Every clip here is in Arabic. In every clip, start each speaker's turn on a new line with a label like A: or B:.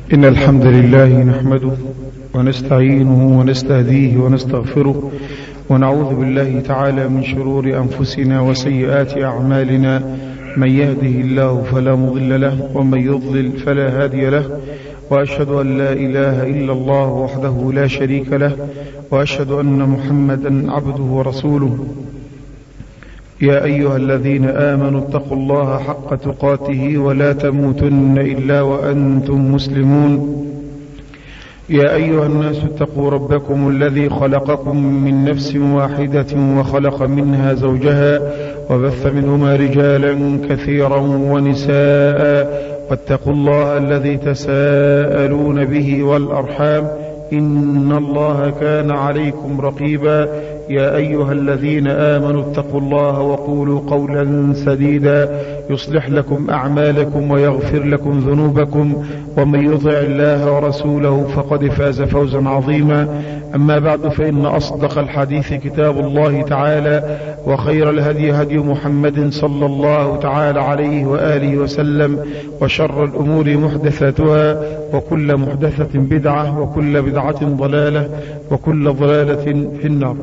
A: إن الحمد لله نحمده ونستعينه ونستهديه ونستغفره ونعوذ بالله تعالى من شرور أنفسنا وسيئات أعمالنا. من يهده الله فلا مضل له ومن يضلل فلا هادي له، وأشهد أن لا إله إلا الله وحده لا شريك له، وأشهد أن محمدا عبده ورسوله. يا أيها الذين آمنوا اتقوا الله حق تقاته ولا تموتن إلا وأنتم مسلمون. يا أيها الناس اتقوا ربكم الذي خلقكم من نفس واحدة وخلق منها زوجها وبث منهما رجالا كثيرا ونساء، واتقوا الله الذي تساءلون به والأرحام إن الله كان عليكم رقيبا. يا أيها الذين آمنوا اتقوا الله وقولوا قولا سديدا يصلح لكم أعمالكم ويغفر لكم ذنوبكم، ومن يطع الله ورسوله فقد فاز فوزا عظيما. أما بعد، فإن أصدق الحديث كتاب الله تعالى، وخير الهدي هدي محمد صلى الله تعالى عليه وآله وسلم، وشر الأمور محدثاتها، وكل محدثة بدعة، وكل بدعة ضلالة، وكل ضلالة في النار.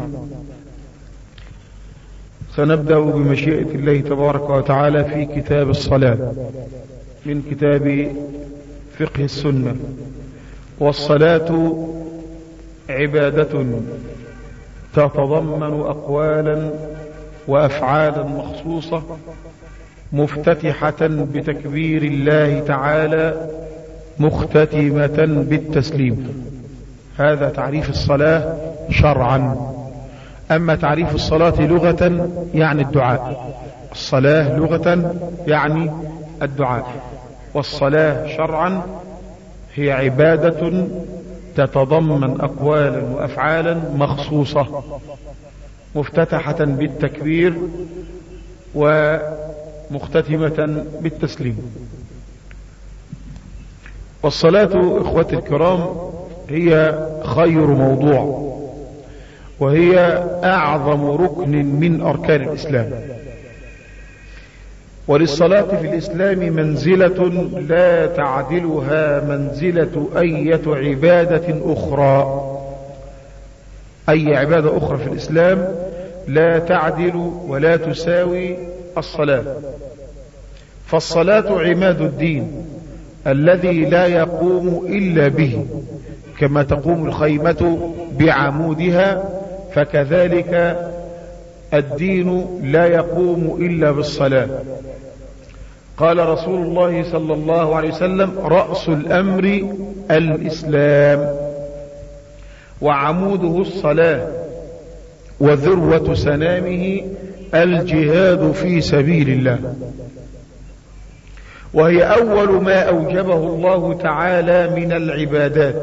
A: سنبدأ بمشيئة الله تبارك وتعالى في كتاب الصلاة من كتاب فقه السنة. والصلاة عبادة تتضمن أقوالا وأفعالا مخصوصة مفتتحة بتكبير الله تعالى مختتمة بالتسليم. هذا تعريف الصلاة شرعا. أما تعريف الصلاة لغة يعني الدعاء. الصلاة لغة يعني الدعاء، والصلاة شرعا هي عبادة تتضمن أقوالا وأفعالا مخصوصة مفتتحة بالتكبير ومختتمة بالتسليم. والصلاة إخوتي الكرام هي خير موضوع، وهي أعظم ركن من أركان الإسلام. وللصلاة في الإسلام منزلة لا تعدلها منزلة أية عبادة أخرى. أي عبادة أخرى في الإسلام لا تعدل ولا تساوي الصلاة. فالصلاة عماد الدين الذي لا يقوم إلا به، كما تقوم الخيمة بعمودها، فكذلك الدين لا يقوم إلا بالصلاة. قال رسول الله صلى الله عليه وسلم: رأس الأمر الإسلام، وعموده الصلاة، وذروة سنامه الجهاد في سبيل الله. وهي أول ما أوجبه الله تعالى من العبادات،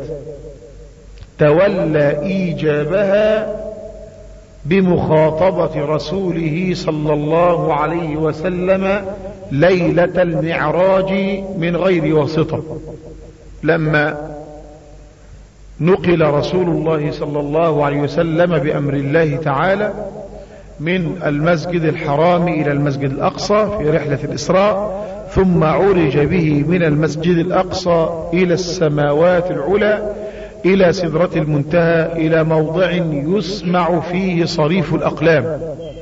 A: تولى إيجابها بمخاطبة رسوله صلى الله عليه وسلم ليلة المعراج من غير واسطة. لما نقل رسول الله صلى الله عليه وسلم بأمر الله تعالى من المسجد الحرام إلى المسجد الأقصى في رحلة الإسراء، ثم عرج به من المسجد الأقصى إلى السماوات العلى إلى سدرة المنتهى، إلى موضع يسمع فيه صريف الأقلام.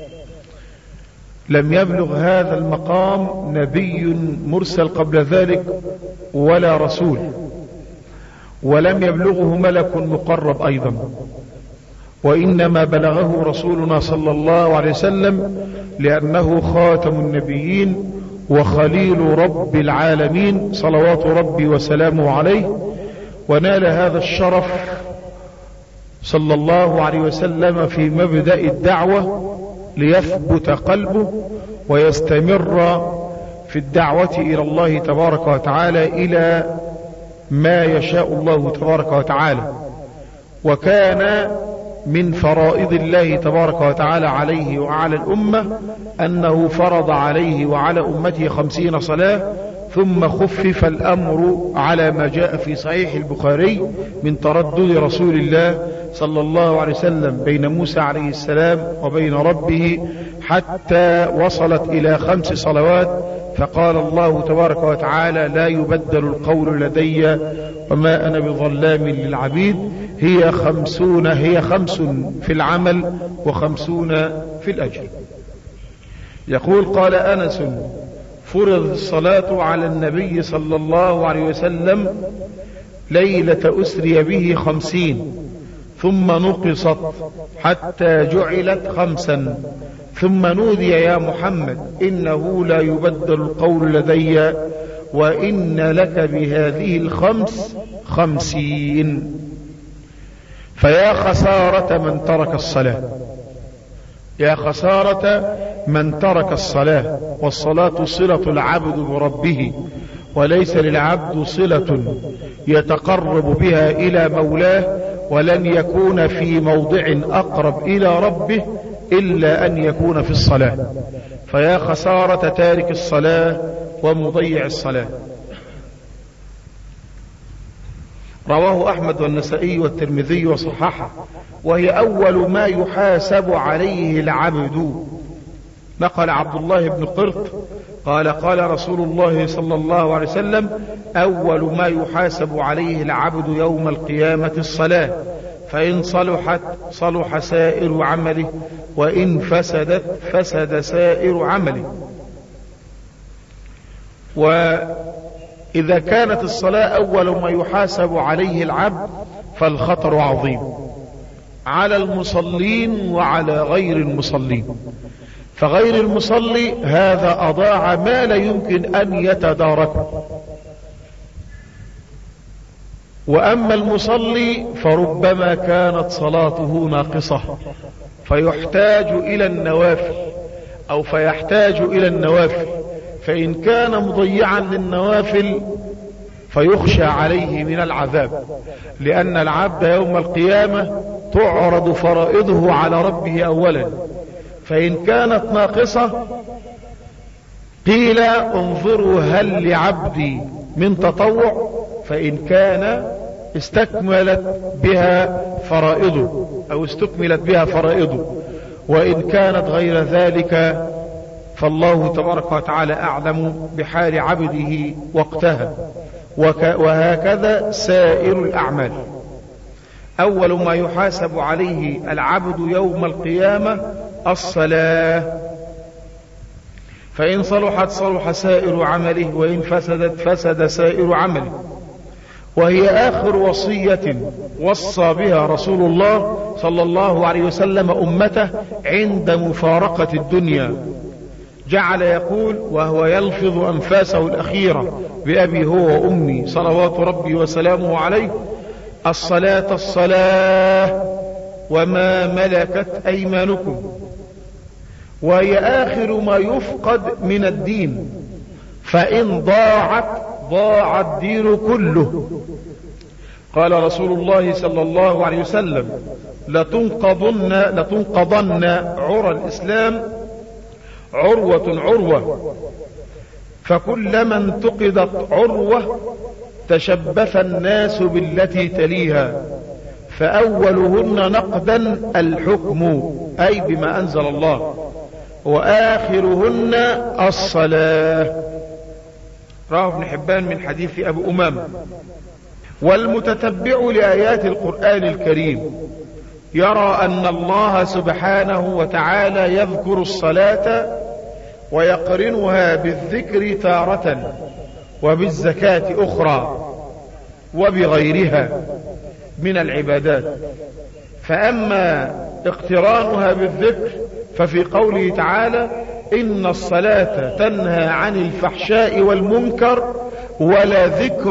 A: لم يبلغ هذا المقام نبي مرسل قبل ذلك ولا رسول، ولم يبلغه ملك مقرب أيضا، وإنما بلغه رسولنا صلى الله عليه وسلم لأنه خاتم النبيين وخليل رب العالمين صلوات ربي وسلامه عليه. ونال هذا الشرف صلى الله عليه وسلم في مبدأ الدعوة ليثبت قلبه ويستمر في الدعوة إلى الله تبارك وتعالى إلى ما يشاء الله تبارك وتعالى. وكان من فرائض الله تبارك وتعالى عليه وعلى الأمة أنه فرض عليه وعلى أمته 50 صلاة، ثم خفف الأمر على ما جاء في صحيح البخاري من تردد رسول الله صلى الله عليه وسلم بين موسى عليه السلام وبين ربه، حتى وصلت إلى 5 صلوات فقال الله تبارك وتعالى لا يبدل القول لدي وما أنا بظلام للعبيد. هي 50 في العمل و50 في الأجر. يقول قال أنس فرض الصلاة على النبي صلى الله عليه وسلم ليلة أسري به 50 ثم نقصت حتى جعلت 5 ثم نودي يا محمد إنه لا يبدل القول لدي وإن لك بهذه 50. فيا خسارة من ترك الصلاة، يا خسارة من ترك الصلاة. والصلاة صلة العبد بربه، وليس للعبد صلة يتقرب بها إلى مولاه، ولن يكون في موضع أقرب إلى ربه إلا أن يكون في الصلاة. فيا خسارة تارك الصلاة ومضيع الصلاة. رواه أحمد والنسائي والترمذي وصححه، وهي أول ما يحاسب عليه العبد. نقل عبد الله بن قرط قال قال رسول الله صلى الله عليه وسلم أول ما يحاسب عليه العبد يوم القيامة الصلاة، فإن صلحت صلح سائر عمله، وإن فسدت فسد سائر عمله. وإذا كانت الصلاة أول ما يحاسب عليه العبد فالخطر عظيم على المصلين وعلى غير المصلين. فغير المصلي هذا أضاع ما لا يمكن أن يتداركه، وأما المصلي فربما كانت صلاته ناقصة فيحتاج إلى النوافل فإن كان مضيعا للنوافل فيخشى عليه من العذاب، لأن العبد يوم القيامة تعرض فرائضه على ربه أولا، فإن كانت ناقصة قيل انظروا هل لعبدي من تطوع، فإن كان استكملت بها فرائضه وإن كانت غير ذلك فالله تبارك وتعالى أعلم بحال عبده وقتها. وهكذا سائر الأعمال. أول ما يحاسب عليه العبد يوم القيامة الصلاة، فإن صلحت صلح سائر عمله، وإن فسدت فسد سائر عمله. وهي آخر وصية وصى بها رسول الله صلى الله عليه وسلم أمته عند مفارقة الدنيا. جعل يقول وهو يلفظ أنفاسه الأخيرة بأبي هو وأمي صلوات ربي وسلامه عليه: الصلاة وما ملكت أيمانكم. وهي آخر ما يفقد من الدين، فإن ضاع الدين كله. قال رسول الله صلى الله عليه وسلم: لتنقضن عرى الإسلام عروة، فكلما انتقضت عروة تشبث الناس بالتي تليها، فأولهن نقدا الحكم أي بما أنزل الله، وآخرهن الصلاة. رواه ابن حبان من حديث أبي أمامة. والمتتبع لآيات القرآن الكريم يرى أن الله سبحانه وتعالى يذكر الصلاة ويقرنها بالذكر تارة، وبالزكاة أخرى، وبغيرها من العبادات. فأما اقترانها بالذكر ففي قوله تعالى: إن الصلاة تنهى عن الفحشاء والمنكر ولذكر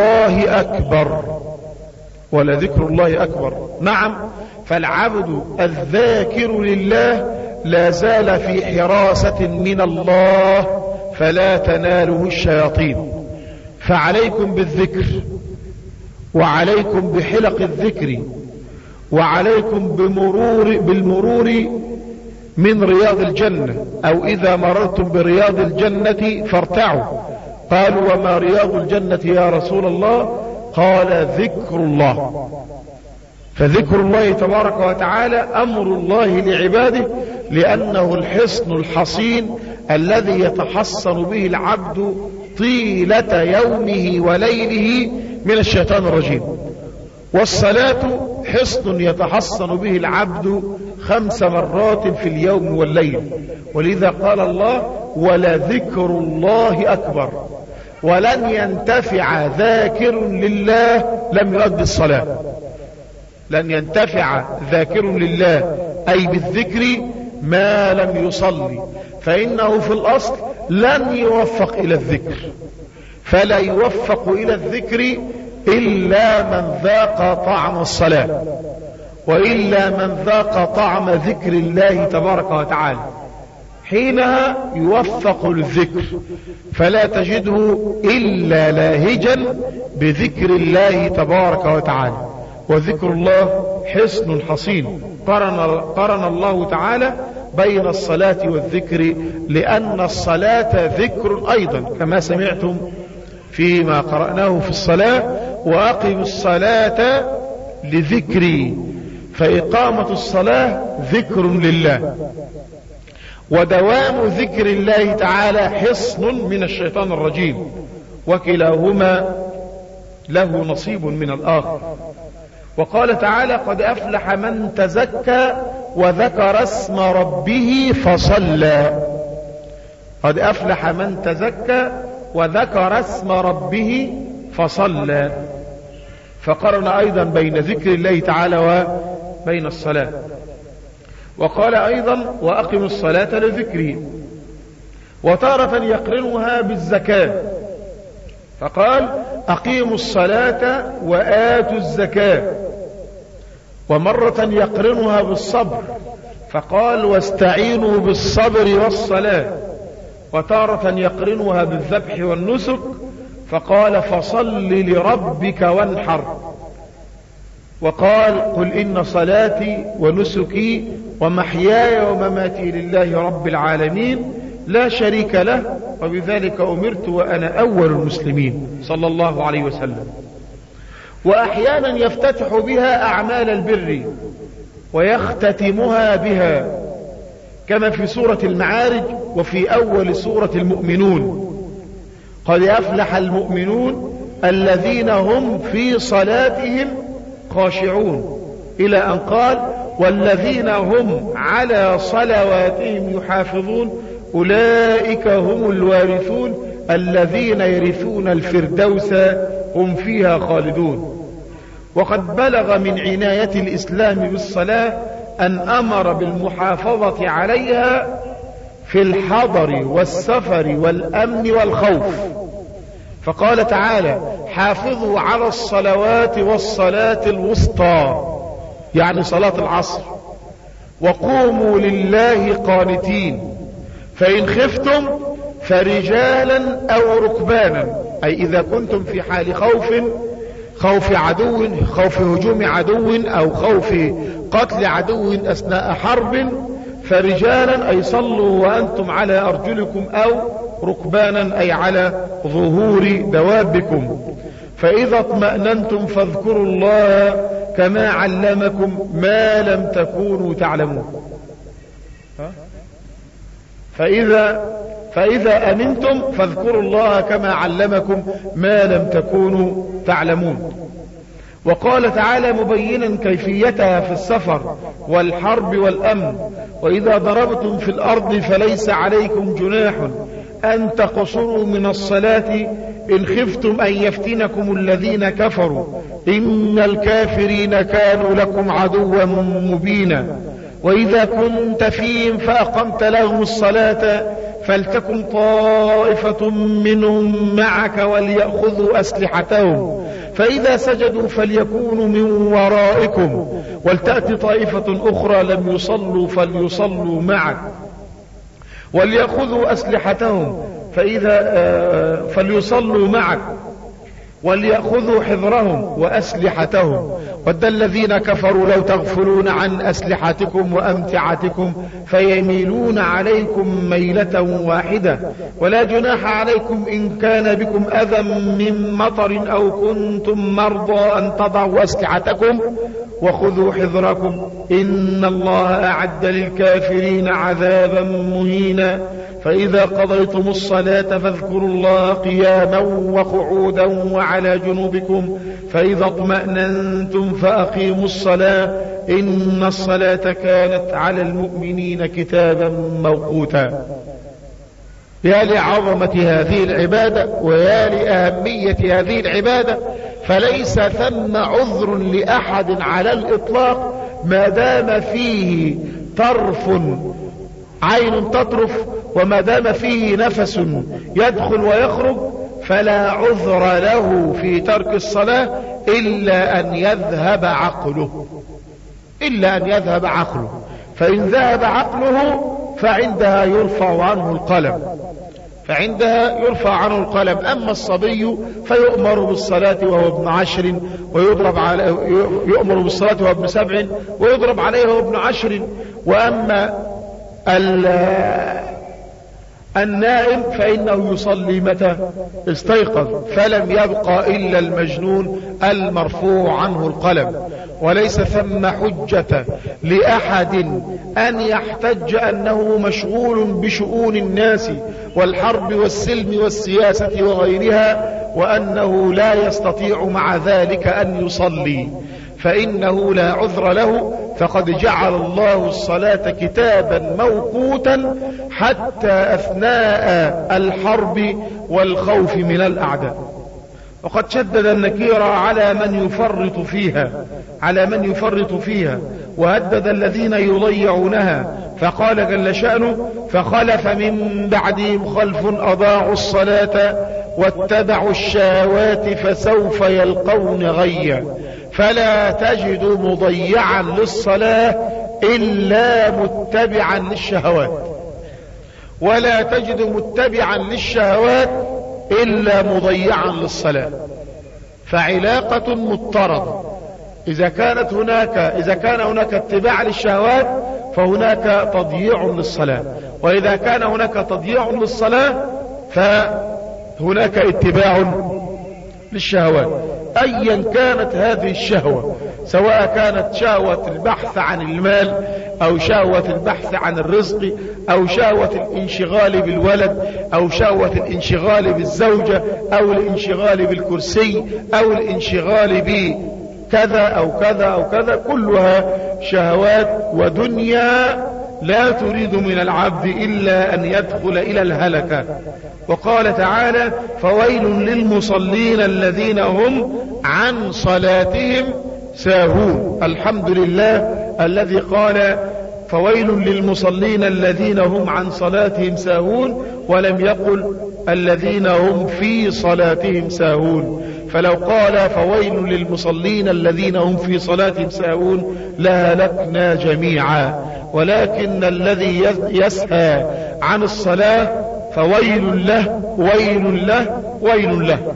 A: الله أكبر. نعم، فالعبد الذاكر لله لا زال في حراسة من الله فلا تناله الشياطين. فعليكم بالذكر، وعليكم بحلق الذكر، وعليكم بالمرور من رياض الجنة، أو إذا مررتم برياض الجنة فارتعوا. قالوا: وما رياض الجنة يا رسول الله؟ قال: ذكر الله. فذكر الله تبارك وتعالى أمر الله لعباده، لأنه الحصن الحصين الذي يتحصن به العبد طيلة يومه وليله من الشيطان الرجيم. والصلاة حصن يتحصن به العبد 5 مرات في اليوم والليل، ولذا قال الله: ولذكر الله أكبر. ولن ينتفع ذاكر لله لم يؤدي الصلاة. لن ينتفع ذاكر لله أي بالذكر ما لم يصلي، فإنه في الأصل لن يوفق إلى الذكر، فلا يوفق إلى الذكر إلا من ذاق طعم الصلاة، وإلا من ذاق طعم ذكر الله تبارك وتعالى، حينها يوفق للذكر، فلا تجده إلا لاهجا بذكر الله تبارك وتعالى. وذكر الله حصن حصين. قرن الله تعالى بين الصلاة والذكر، لأن الصلاة ذكر أيضا، كما سمعتم فيما قرأناه في الصلاة: وأقم الصلاة لذكري. فإقامة الصلاة ذكر لله، ودوام ذكر الله تعالى حصن من الشيطان الرجيم، وكلاهما له نصيب من الآخر. وقال تعالى: قد أفلح من تزكى وذكر اسم ربه فصلى. قد أفلح من تزكى وذكر اسم ربه فصلى. فقرن أيضا بين ذكر الله تعالى وبين الصلاة. وقال أيضا: وأقم الصلاة لذكري. وتارة يقرنها بالزكاة، فقال: أقيموا الصلاة وآتوا الزكاة. ومرة يقرنها بالصبر، فقال: واستعينوا بالصبر والصلاة. وتارة يقرنها بالذبح والنسك، فقال: فصل لربك وانحر. وقال: قل إن صلاتي ونسكي ومحياي ومماتي لله رب العالمين لا شريك له وبذلك أمرت وأنا أول المسلمين، صلى الله عليه وسلم. وأحيانا يفتتح بها أعمال البر ويختتمها بها، كما في سورة المعارج وفي أول سورة المؤمنون: قد أفلح المؤمنون الذين هم في صلاتهم خاشعون، إلى أن قال: والذين هم على صلواتهم يحافظون أولئك هم الوارثون الذين يرثون الفردوس هم فيها خالدون. وقد بلغ من عناية الإسلام بالصلاة أن أمر بالمحافظة عليها في الحضر والسفر والأمن والخوف، فقال تعالى: حافظوا على الصلوات والصلاة الوسطى، يعني صلاة العصر، وقوموا لله قانتين، فإن خفتم فرجالا أو ركبانا، أي إذا كنتم في حال خوف عدو، خوف هجوم عدو أو خوف قتل عدو أثناء حرب، فرجالا أي صلوا وأنتم على أرجلكم، أو ركبانا أي على ظهور دوابكم. فإذا اطمأننتم فاذكروا الله كما علمكم ما لم تكونوا تعلمون. فإذا أمنتم فاذكروا الله كما علمكم ما لم تكونوا تعلمون. وقال تعالى مبينا كيفيتها في السفر والحرب والأمن: وإذا ضربتم في الأرض فليس عليكم جناح أن تقصروا من الصلاة إن خفتم أن يفتنكم الذين كفروا إن الكافرين كانوا لكم عدوا مبينا. وإذا كنت فيهم فأقمت لهم الصلاة فلتكن طائفة منهم معك وليأخذوا أسلحتهم، فإذا سجدوا فليكونوا من ورائكم ولتأتي طائفة أخرى لم يصلوا فليصلوا معك وليأخذوا أسلحتهم فليصلوا معك وليأخذوا حذرهم وأسلحتهم. ود الذين كفروا لو تغفلون عن أسلحتكم وأمتعتكم فيميلون عليكم ميلة واحدة. ولا جناح عليكم إن كان بكم أذى من مطر أو كنتم مرضى أن تضعوا أسلحتكم وخذوا حذركم إن الله أعد للكافرين عذابا مهينا. فإذا قضيتم الصلاة فاذكروا الله قياما وقعودا وعلى جنوبكم فإذا اطمأننتم فأقيموا الصلاة إن الصلاة كانت على المؤمنين كتابا موقوتا. يا لعظمة هذه العبادة ويا لأهمية هذه العبادة، فليس ثم عذر لأحد على الإطلاق ما دام فيه طرف عين تطرف وما دام فيه نفس يدخل ويخرج، فلا عذر له في ترك الصلاة إلا أن يذهب عقله، فإن ذهب عقله فعندها يرفع عنه القلم. أما الصبي فيؤمر بالصلاة وهو ابن 10 يؤمر بالصلاة وهو ابن 7 ويضرب عليه وهو ابن 10. وأما النائم فإنه يصلي متى استيقظ، فلم يبقى إلا المجنون المرفوع عنه القلم. وليس ثم حجة لأحد أن يحتج أنه مشغول بشؤون الناس والحرب والسلم والسياسة وغيرها وأنه لا يستطيع مع ذلك أن يصلي، فإنه لا عذر له، فقد جعل الله الصلاة كتابا موقوتا حتى أثناء الحرب والخوف من الأعداء. وقد شدد النكير على من يفرط فيها وهدد الذين يضيعونها، فقال جل شأنه: فخلف من بعدهم خلف أضاعوا الصلاة واتبعوا الشهوات فسوف يلقون غيا فلا تجد مضيعا للصلاة إلا متبعا للشهوات، ولا تجد متبعا للشهوات إلا مضيعا للصلاة. فعلاقة مضطردة، إذا كان هناك اتباع للشهوات فهناك تضييع للصلاة، وإذا كان هناك تضييع للصلاة فهناك اتباع للشهوات. أيا كانت هذه الشهوة، سواء كانت شهوة البحث عن المال أو شهوة البحث عن الرزق أو شهوة الانشغال بالولد أو شهوة الانشغال بالزوجة أو الانشغال بالكرسي أو الانشغال بكذا أو كذا أو كذا، كلها شهوات ودنيا لا تريد من العبد إلا أن يدخل إلى الهلكة. وقال تعالى: فويل للمصلين الذين هم عن صلاتهم ساهون. الحمد لله الذي قال فويل للمصلين الذين هم عن صلاتهم ساهون، ولم يقل الذين هم في صلاتهم ساهون. فلو قال فويل للمصلين الذين هم في صلاتهم ساهون لهلكنا جميعا، ولكن الذي يسهى عن الصلاة فويل له ويل له ويل له.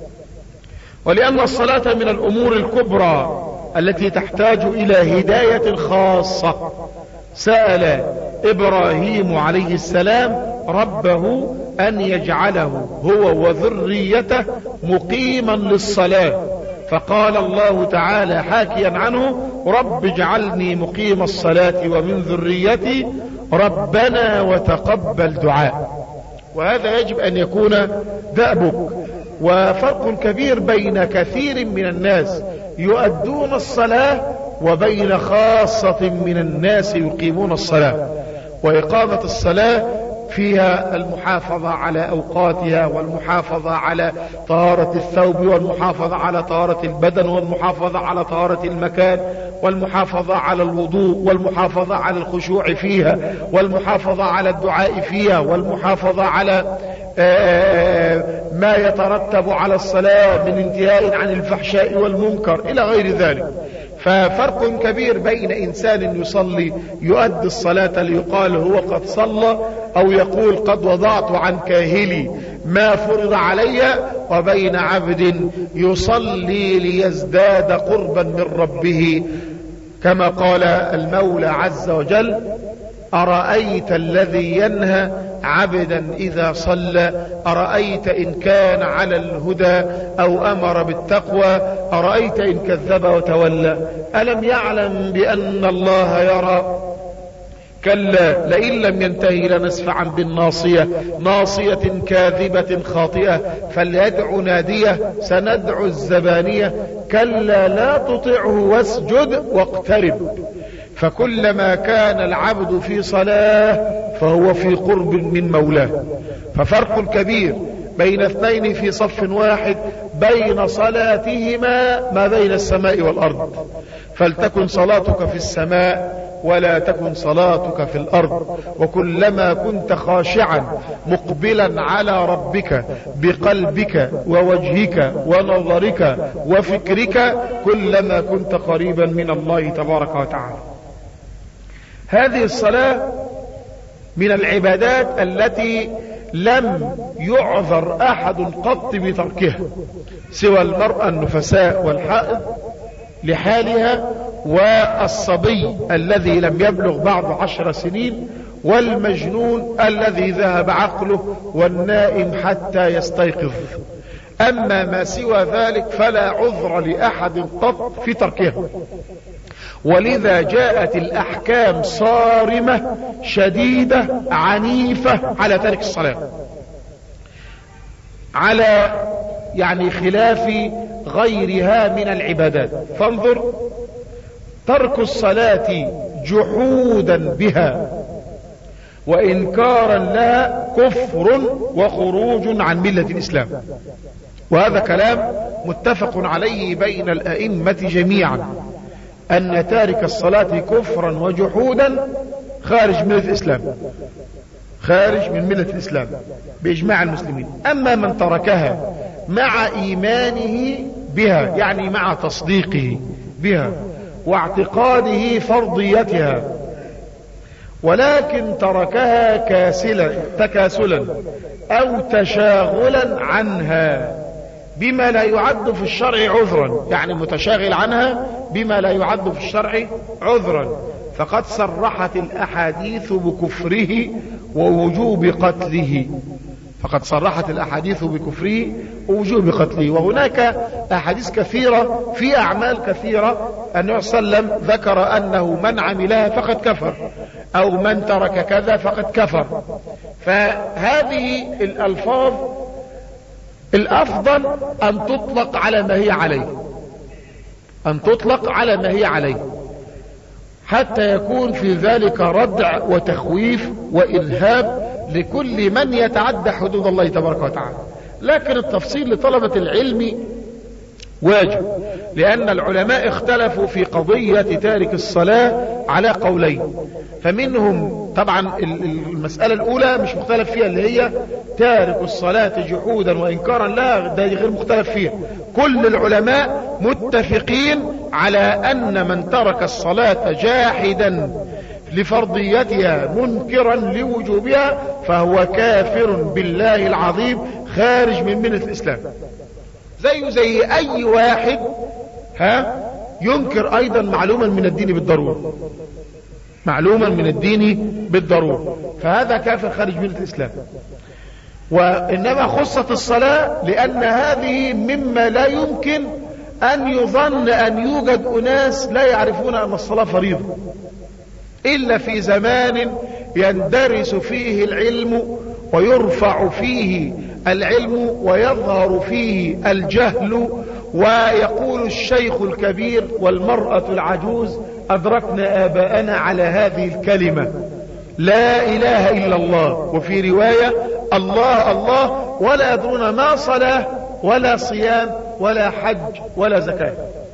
A: ولأن الصلاة من الأمور الكبرى التي تحتاج إلى هداية خاصة، سأل إبراهيم عليه السلام ربه أن يجعله هو وذريته مقيما للصلاة، فقال الله تعالى حاكيا عنه: رب اجعلني مقيم الصلاة ومن ذريتي ربنا وتقبل دعاء. وهذا يجب أن يكون دأبك. وفرق كبير بين كثير من الناس يؤدون الصلاة وبين خاصة من الناس يقيمون الصلاة. وإقامة الصلاة فيها المحافظة على أوقاتها، والمحافظة على طهارة الثوب، والمحافظة على طهارة البدن، والمحافظة على طهارة المكان، والمحافظة على الوضوء، والمحافظة على الخشوع فيها، والمحافظة على الدعاء فيها، والمحافظة على ما يترتب على الصلاة من انتهاء عن الفحشاء والمنكر إلى غير ذلك. ففرق كبير بين إنسان يصلي يؤدي الصلاة ليقال هو قد صلى، أو يقول قد وضعت عن كاهلي ما فرض علي، وبين عبد يصلي ليزداد قربا من ربه، كما قال المولى عز وجل: أرأيت الذي ينهى عبدا إذا صلى، أرأيت إن كان على الهدى أو أمر بالتقوى، أرأيت إن كذب وتولى، ألم يعلم بأن الله يرى. كلا لئن لم ينتهي لنسفعا بالناصية ناصية كاذبة خاطئة فليدع نادية سندع الزبانية كلا لا تطعه واسجد واقترب. فكلما كان العبد في صلاة فهو في قرب من مولاه. ففرق كبير بين اثنين في صف واحد بين صلاتهما ما بين السماء والأرض. فلتكن صلاتك في السماء ولا تكن صلاتك في الأرض. وكلما كنت خاشعا مقبلا على ربك بقلبك ووجهك ونظرك وفكرك كلما كنت قريبا من الله تبارك وتعالى. هذه الصلاة من العبادات التي لم يعذر أحد قط بتركها سوى المرأة النفساء والحائض لحالها، والصبي الذي لم يبلغ بعد 10 سنين، والمجنون الذي ذهب عقله، والنائم حتى يستيقظ. أما ما سوى ذلك فلا عذر لأحد قط في تركها. ولذا جاءت الأحكام صارمة شديدة عنيفة على ترك الصلاة، على خلاف غيرها من العبادات. فانظر، ترك الصلاة جحودا بها وإنكارا لها كفر وخروج عن ملة الإسلام. وهذا كلام متفق عليه بين الأئمة جميعا، أن تارك الصلاة كفرا وجحودا خارج ملة الإسلام، خارج من ملة الإسلام بإجماع المسلمين. أما من تركها مع إيمانه بها، يعني مع تصديقه بها واعتقاده فرضيتها، ولكن تركها تكاسلا أو تشاغلا عنها بما لا يعد في الشرع عذرا، يعني متشاغل عنها بما لا يعد في الشرع عذرا، فقد صرحت الأحاديث بكفره ووجوب قتله. فقد صرحت الأحاديث بكفره ووجوب قتله. وهناك أحاديث كثيرة في أعمال كثيرة النبي صلى الله عليه وسلم ذكر أنه من عملها فقد كفر، أو من ترك كذا فقد كفر. فهذه الألفاظ الأفضل أن تطلق على ما هي عليه، أن تطلق على ما هي عليه، حتى يكون في ذلك ردع وتخويف وإرهاب لكل من يتعدى حدود الله تبارك وتعالى. لكن التفصيل لطلبة العلم واجب، لأن العلماء اختلفوا في قضية تارك الصلاة على قولين. فمنهم طبعا المسألة الأولى مش مختلف فيها، اللي هي تارك الصلاة جحودا وإنكارا لها، ده غير مختلف فيها. كل العلماء متفقين على أن من ترك الصلاة جاحدا لفرضيتها منكرا لوجوبها فهو كافر بالله العظيم خارج من ملة الإسلام، زي أي واحد ينكر أيضا معلوما من الدين بالضرورة، معلوما من الدين بالضرورة، فهذا كافر خارج ملة الإسلام. وإنما خصت الصلاة لأن هذه مما لا يمكن أن يظن أن يوجد أناس لا يعرفون أن الصلاة فريضة إلا في زمان يندرس فيه العلم ويرفع فيه العلم ويظهر فيه الجهل، ويقول الشيخ الكبير والمرأة العجوز أدركنا آباءنا على هذه الكلمة لا إله إلا الله، وفي رواية الله الله، ولا يدرون ما صلاة ولا صيام ولا حج ولا زكاة.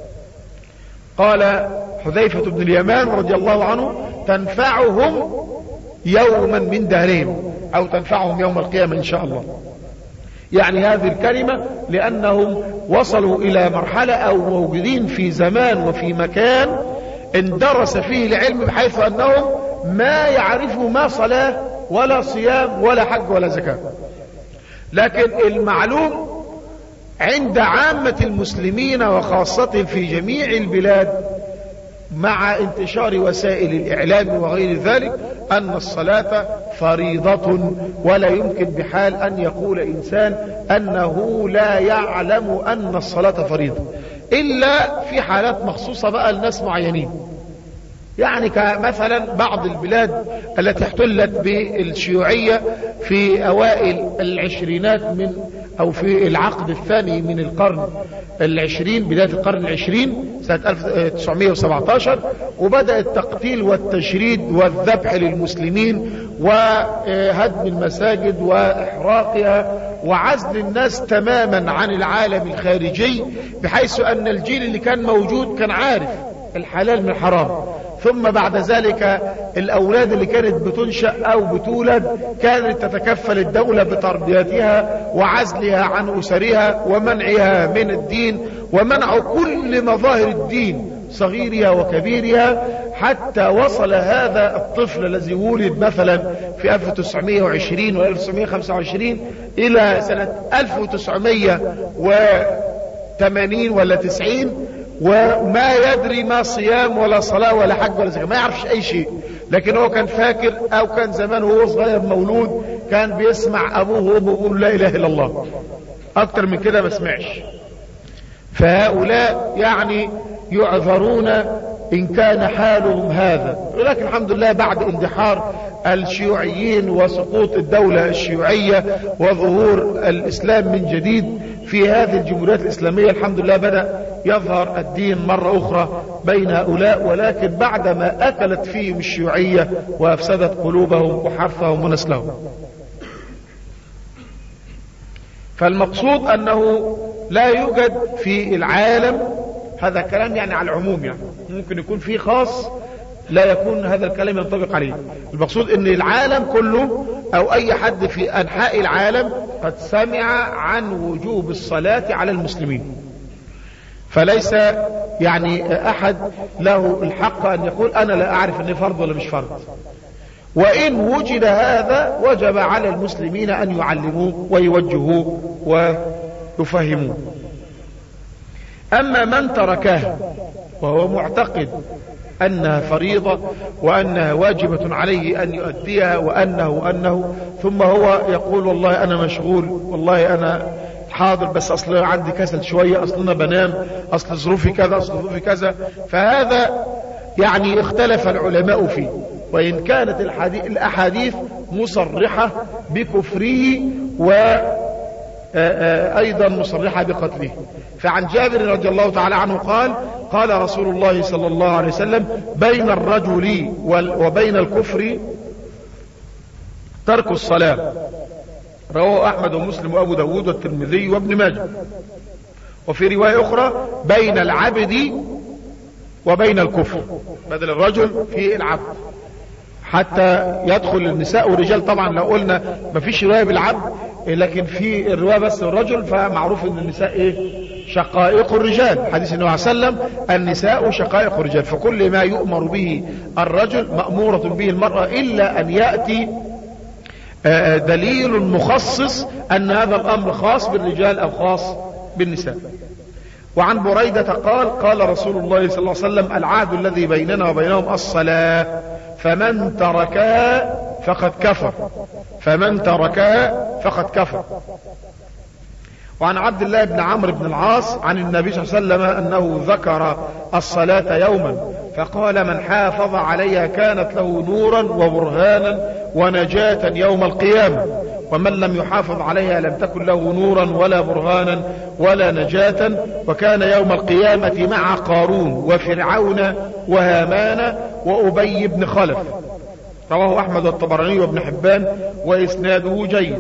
A: قال حذيفة بن اليمان رضي الله عنه تنفعهم يوما من دهرهم، أو تنفعهم يوم القيامة إن شاء الله. يعني هذه الكلمة لأنهم وصلوا إلى مرحلة أو موجودين في زمان وفي مكان اندرس فيه العلم بحيث أنهم ما يعرفوا ما صلاة ولا صيام ولا حج ولا زكاة. لكن المعلوم عند عامة المسلمين وخاصة في جميع البلاد مع انتشار وسائل الإعلام وغير ذلك أن الصلاة فريضة، ولا يمكن بحال أن يقول إنسان أنه لا يعلم أن الصلاة فريضة إلا في حالات مخصوصة بقى لناس معينين. يعني كمثلا بعض البلاد التي احتلت بالشيوعية في أوائل العشرينات أو في العقد الثاني من القرن العشرين، بداية القرن العشرين سنة 1917، وبدأ التقتيل والتشريد والذبح للمسلمين وهدم المساجد وإحراقها وعزل الناس تماما عن العالم الخارجي، بحيث أن الجيل اللي كان موجود كان عارف الحلال من الحرام. ثم بعد ذلك الأولاد اللي كانت بتنشأ أو بتولد كانت تتكفل الدولة بتربيتها وعزلها عن أسرها ومنعها من الدين ومنع كل مظاهر الدين صغيرها وكبيرها، حتى وصل هذا الطفل الذي ولد مثلا في 1920 و 1925 إلى سنة 1980 ولا 90 وما يدري ما صيام ولا صلاة ولا حج ولا زكاة، ما يعرفش أي شيء. لكن هو كان فاكر، أو كان زمان وهو صغير مولود كان بيسمع أبوه وأمه يقول لا إله إلا الله، أكتر من كده ما سمعش. فهؤلاء يعني يعذرون إن كان حالهم هذا. ولكن الحمد لله بعد اندحار الشيوعيين وسقوط الدولة الشيوعية وظهور الإسلام من جديد في هذه الجمهوريات الإسلامية، الحمد لله بدأ يظهر الدين مرة أخرى بين هؤلاء، ولكن بعدما أكلت فيهم الشيوعية وأفسدت قلوبهم وحرثهم ونسلهم. فالمقصود أنه لا يوجد في العالم، هذا كلام يعني على العموم، يعني ممكن يكون فيه خاص لا يكون هذا الكلام ينطبق عليه. المقصود ان العالم كله او اي حد في انحاء العالم قد سمع عن وجوب الصلاة على المسلمين، فليس يعني احد له الحق ان يقول انا لا اعرف انه فرض ولا مش فرض. وان وجد هذا وجب على المسلمين ان يعلموه ويوجهوه ويفهموه. اما من تركها وهو معتقد أنها فريضة وأنها واجبة عليه أن يؤديها وأنه ثم هو يقول والله أنا مشغول، والله أنا حاضر بس أصل عندي كسل شوية، أصل أنا بنام، أصل ظروفي كذا، أصل ظروفي كذا، فهذا يعني اختلف العلماء فيه. وإن كانت الأحاديث مصرحة بكفره وأيضا مصرحة بقتله. فعن جابر رضي الله تعالى عنه قال قال رسول الله صلى الله عليه وسلم بين الرجل وبين الكفر ترك الصلاة، رواه أحمد ومسلم وأبو داود والترمذي وابن ماجه. وفي رواية أخرى بين العبد وبين الكفر، بدل الرجل في العبد حتى يدخل النساء والرجال. طبعا لو قلنا مفيش رواية بالعبد لكن في الرواية بس الرجل، فمعروف ان النساء ايه؟ شقائق الرجال. حديث النبي صلى الله عليه وسلم النساء شقائق الرجال، فكل ما يؤمر به الرجل مأمورة به المرأة، إلا أن يأتي دليل مخصص أن هذا الأمر خاص بالرجال أو خاص بالنساء. وعن بريدة قال قال رسول الله صلى الله عليه وسلم العهد الذي بيننا وبينهم الصلاة فمن تركها فقد كفر، فمن تركها فقد كفر. وعن عبد الله بن عمرو بن العاص عن النبي صلى الله عليه وسلم أنه ذكر الصلاة يوما فقال من حافظ عليها كانت له نورا وبرهانا ونجاة يوم القيامة، ومن لم يحافظ عليها لم تكن له نورا ولا برهانا ولا نجاة، وكان يوم القيامة مع قارون وفرعون وهامان وأبي بن خلف. رواه أحمد والطبراني وابن حبان وإسناده جيد.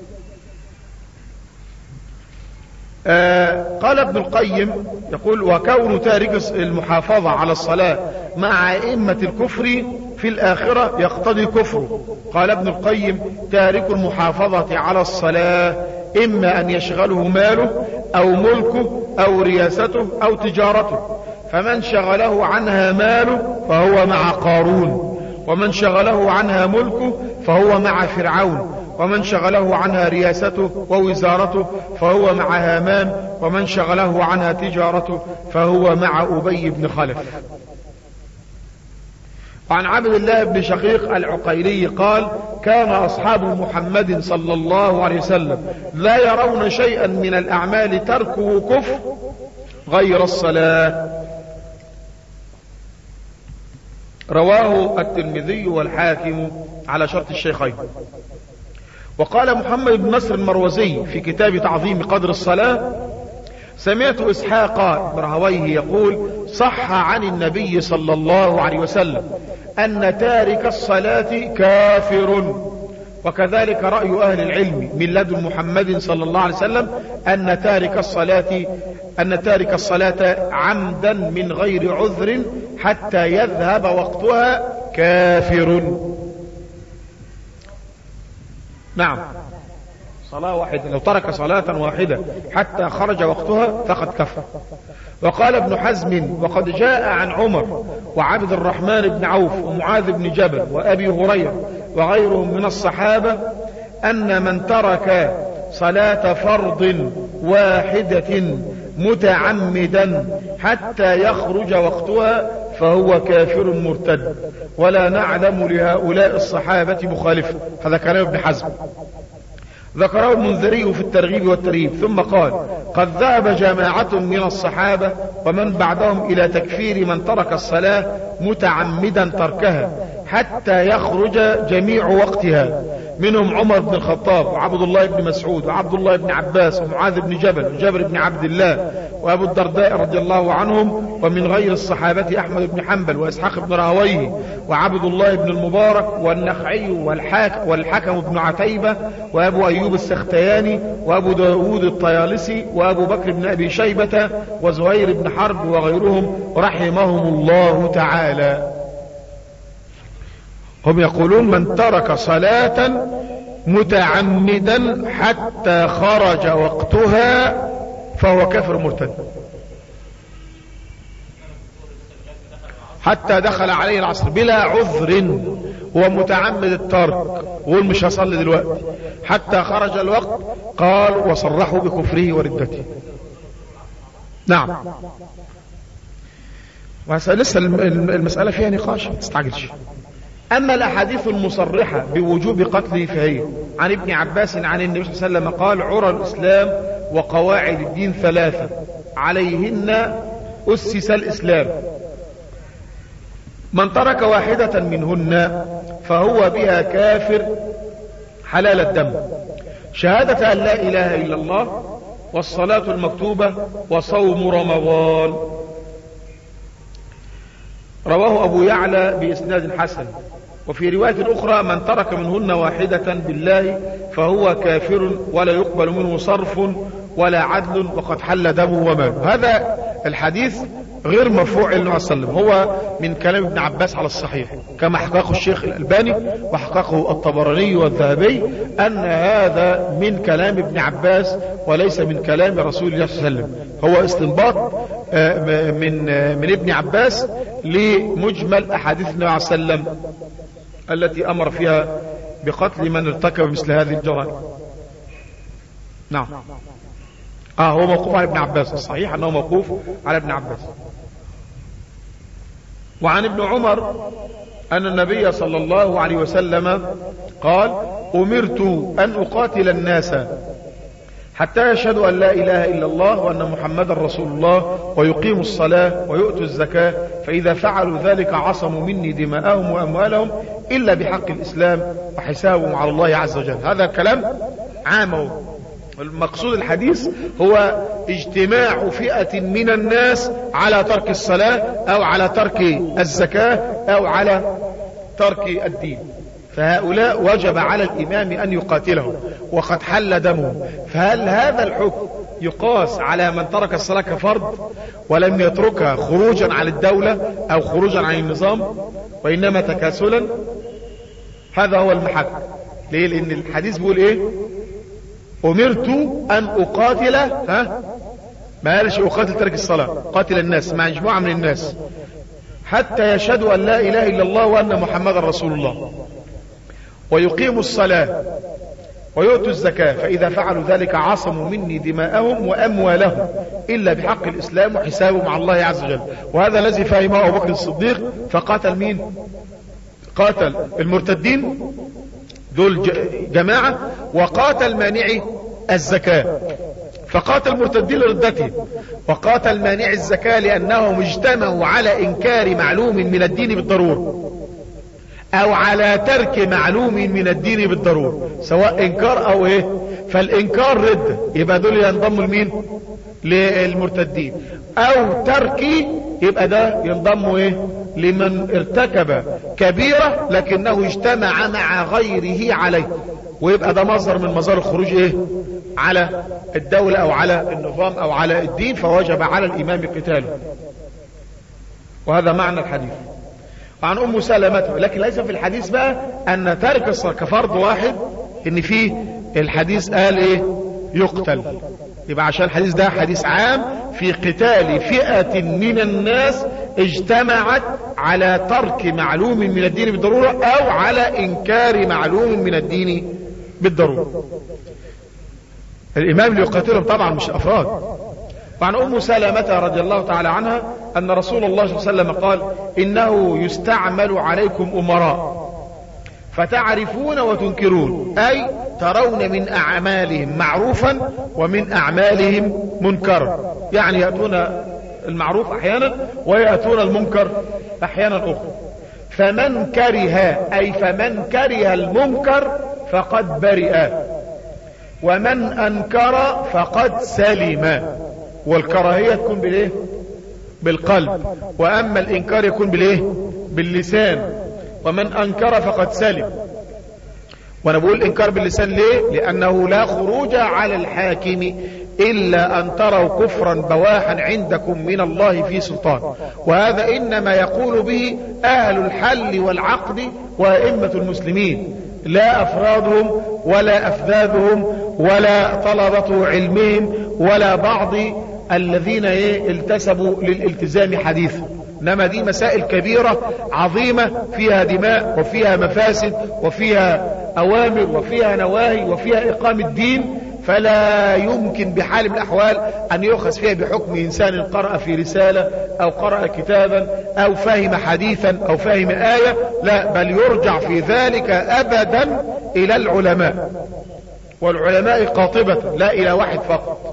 A: قال ابن القيم يقول وكون تارك المحافظة على الصلاة مع أئمة الكفر في الآخرة يقتضي كفره. قال ابن القيم تارك المحافظة على الصلاة إما أن يشغله ماله أو ملكه أو رياسته أو تجارته، فمن شغله عنها ماله فهو مع قارون، ومن شغله عنها ملكه فهو مع فرعون، ومن شغله عنها رياسته ووزارته فهو مع هامان، ومن شغله عنها تجارته فهو مع أبي بن خلف. وعن عبد الله بن شقيق العقيلي قال كان أصحاب محمد صلى الله عليه وسلم لا يرون شيئا من الأعمال تركه كفر غير الصلاة. رواه الترمذي والحاكم على شرط الشيخين. وقال محمد بن نصر المروزي في كتاب تعظيم قدر الصلاة: سمعت إسحاق بن راهويه يقول: صح عن النبي صلى الله عليه وسلم أن تارك الصلاة كافر. وكذلك رأي أهل العلم من لدن محمد صلى الله عليه وسلم أن تارك الصلاة عمدا من غير عذر حتى يذهب وقتها كافر. نعم، صلاة واحدة، لو ترك صلاة واحدة حتى خرج وقتها فقد كفر. وقال ابن حزم: وقد جاء عن عمر وعبد الرحمن بن عوف ومعاذ بن جبل وأبي هريرة وغيرهم من الصحابة أن من ترك صلاة فرض واحدة متعمدا حتى يخرج وقتها فهو كافر مرتد، ولا نعلم لهؤلاء الصحابة مخالفة. هذا كلام ابن حزم، ذكره المنذري في الترغيب والترهيب. ثم قال: قد ذهب جماعة من الصحابة ومن بعدهم إلى تكفير من ترك الصلاة متعمدا تركها حتى يخرج جميع وقتها، منهم عمر بن الخطاب وعبد الله بن مسعود وعبد الله بن عباس ومعاذ بن جبل وجابر بن عبد الله وأبو الدرداء رضي الله عنهم. ومن غير الصحابة أحمد بن حنبل وإسحاق بن راهويه وعبد الله بن المبارك والنخعي والحكم بن عتيبة وأبو أيوب السختياني وأبو داود الطيالسي وأبو بكر بن أبي شيبة وزهير بن حرب وغيرهم رحمهم الله تعالى. هم يقولون: من ترك صلاة متعمدا حتى خرج وقتها فهو كافر مرتد، حتى دخل عليه العصر بلا عذر، هو متعمد الترك وقول مش هصلي دلوقتي حتى خرج الوقت، قال وصرحوا بكفره وردته. نعم، لسه المسألة فيها نقاش، ما تستعجلش. أما الأحاديث المصرحة بوجوب قتله فهي عن ابن عباس عن النبي صلى الله عليه وسلم قال: عرى الإسلام وقواعد الدين ثلاثة عليهن أسس الإسلام، من ترك واحدة منهن فهو بها كافر حلال الدم: شهادة أن لا إله إلا الله، والصلاة المكتوبة، وصوم رمضان. رواه أبو يعلى بإسناد حسن. وفي رواية أخرى: من ترك منهن واحدة بالله فهو كافر ولا يقبل منه صرف ولا عدل وقد حل دمه وماله. هذا الحديث غير مرفوع إلى النبي صلى الله عليه وسلم، هو من كلام ابن عباس على الصحيح كما حققه الشيخ الألباني وحققه الطبراني والذهبي، أن هذا من كلام ابن عباس وليس من كلام رسول الله صلى الله عليه وسلم. هو استنباط من ابن عباس لمجمل أحاديث النبي صلى الله عليه وسلم التي أمر فيها بقتل من ارتكب مثل هذه الجرائم. نعم، هو موقوف على ابن عباس، الصحيح أنه موقوف على ابن عباس. وعن ابن عمر أن النبي صلى الله عليه وسلم قال: أمرت أن أقاتل الناس حتى يشهدوا أن لا إله إلا الله وأن محمد رسول الله ويقيموا الصلاة ويؤتوا الزكاة، فإذا فعلوا ذلك عصموا مني دماءهم وأموالهم إلا بحق الإسلام وحسابهم على الله عز وجل. هذا كلام عام. المقصود الحديث هو اجتماع فئة من الناس على ترك الصلاة أو على ترك الزكاة أو على ترك الدين، فهؤلاء وجب على الإمام أن يقاتلهم وقد حل دمهم. فهل هذا الحكم يقاس على من ترك الصلاة كفرض ولم يتركها خروجا عن الدولة أو خروجا عن النظام وإنما تكاسلا؟ هذا هو المحك. ليه؟ لأن الحديث بيقول إيه؟ أمرت أن أقاتل، ما قالش أقاتل ترك الصلاة، قاتل الناس مع مجموعة من الناس حتى يشهدوا أن لا إله إلا الله وأن محمد رسول الله ويقيموا الصلاة ويؤتوا الزكاة، فإذا فعلوا ذلك عصموا مني دماءهم وأموالهم إلا بحق الإسلام وحسابهم على الله عز وجل. وهذا الذي فهمه أبو بكر الصديق، فقاتل مين؟ قاتل المرتدين دول جماعة، وقاتل مانعي الزكاة.
B: فقاتل المرتدين لردتهم، وقاتل مانع الزكاة لأنهم اجتمعوا على إنكار معلوم من الدين بالضرورة أو على ترك معلوم من الدين بالضرورة، سواء إنكار أو إيه. فالإنكار ردة، يبقى دول ينضموا لمين؟ للمرتدين. أو تركي، يبقى ده ينضموا إيه؟ لمن ارتكب كبيرة لكنه اجتمع مع غيره عليه، ويبقى ده مصدر من مصادر الخروج إيه؟ على الدولة أو على النظام أو على الدين، فوجب على الإمام قتاله. وهذا معنى الحديث. عن أم سلمة، لكن ليس في الحديث بقى أن ترك الصلاة كفرض واحد، إن فيه الحديث قال إيه؟ يقتل. يبقى عشان الحديث ده حديث عام في قتال فئة من الناس اجتمعت على ترك معلوم من الدين بالضرورة أو على إنكار معلوم من الدين بالضرورة. الإمام اللي يقاتلهم طبعا مش أفراد. وعن أم سلمة رضي الله تعالى عنها أن رسول الله صلى الله عليه وسلم قال: إنه يستعمل عليكم أمراء فتعرفون وتنكرون، أي ترون من أعمالهم معروفا ومن أعمالهم منكرا، يعني يأتون المعروف أحيانا ويأتون المنكر أحيانا أخرى. فمن كره، أي فمن كره المنكر فقد برئ، ومن أنكر فقد سلم. والكراهية تكون بالإيه؟ بالقلب، وأما الإنكار يكون بالإيه؟ باللسان. ومن أنكر فقد سلم. وأنا بقول إنكار باللسان ليه؟ لأنه لا خروج على الحاكم إلا أن تروا كفرا بواحا عندكم من الله في سلطان، وهذا إنما يقول به أهل الحل والعقد وأئمة المسلمين، لا أفرادهم ولا أفذاذهم ولا طلبة علمهم ولا بعض الذين التسبوا للالتزام حديثا. إنما دي مسائل كبيرة عظيمة فيها دماء وفيها مفاسد وفيها أوامر وفيها نواهي وفيها إقامة الدين، فلا يمكن بحال من الأحوال أن يؤخذ فيها بحكم إنسان قرأ في رسالة أو قرأ كتابا أو فهم حديثا أو فهم آية، لا، بل يرجع في ذلك أبدا إلى العلماء، والعلماء قاطبة لا إلى واحد فقط.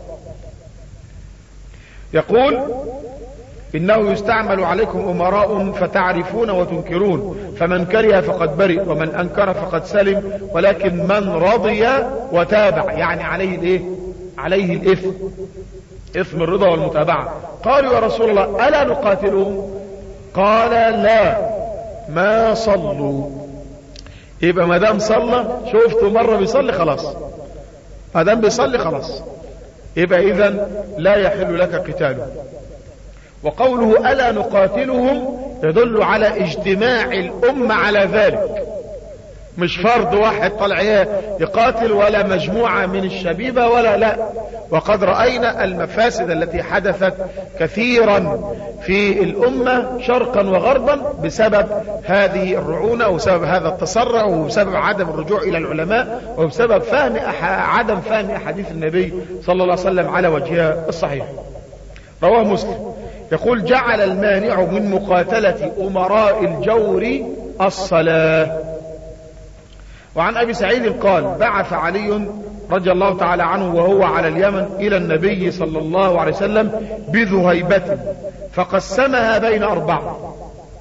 B: يقول: إنه يستعمل عليكم أمراء فتعرفون وتنكرون، فمن كره فقد برئ ومن أنكر فقد سلم، ولكن من رضي وتابع، يعني عليه الإيه؟ عليه الإثم، إثم الرضا والمتابعة. قالوا: يا رسول الله ألا نقاتلهم؟ قال: لا، ما صلوا. يبقى ما دام صلى، شفته مرة بيصلي خلاص، ما دام بيصلي خلاص، يبقى إذن لا يحل لك قتاله. وقوله ألا نقاتلهم يدل على اجتماع الأمة على ذلك، مش فرد واحد طلع يقاتل ولا مجموعة من الشبيبة ولا لا. وقد رأينا المفاسد التي حدثت كثيرا في الأمة شرقا وغربا بسبب هذه الرعونة وبسبب هذا التسرع وبسبب عدم الرجوع إلى العلماء وبسبب عدم فهم أحاديث النبي صلى الله عليه وسلم على وجهها الصحيح. رواه مسلم. يقول: جعل المانع من مقاتلة أمراء الجور الصلاة. وعن أبي سعيد قال: بعث علي رضي الله تعالى عنه وهو على اليمن إلى النبي صلى الله عليه وسلم بذهيبة فقسمها بين 4.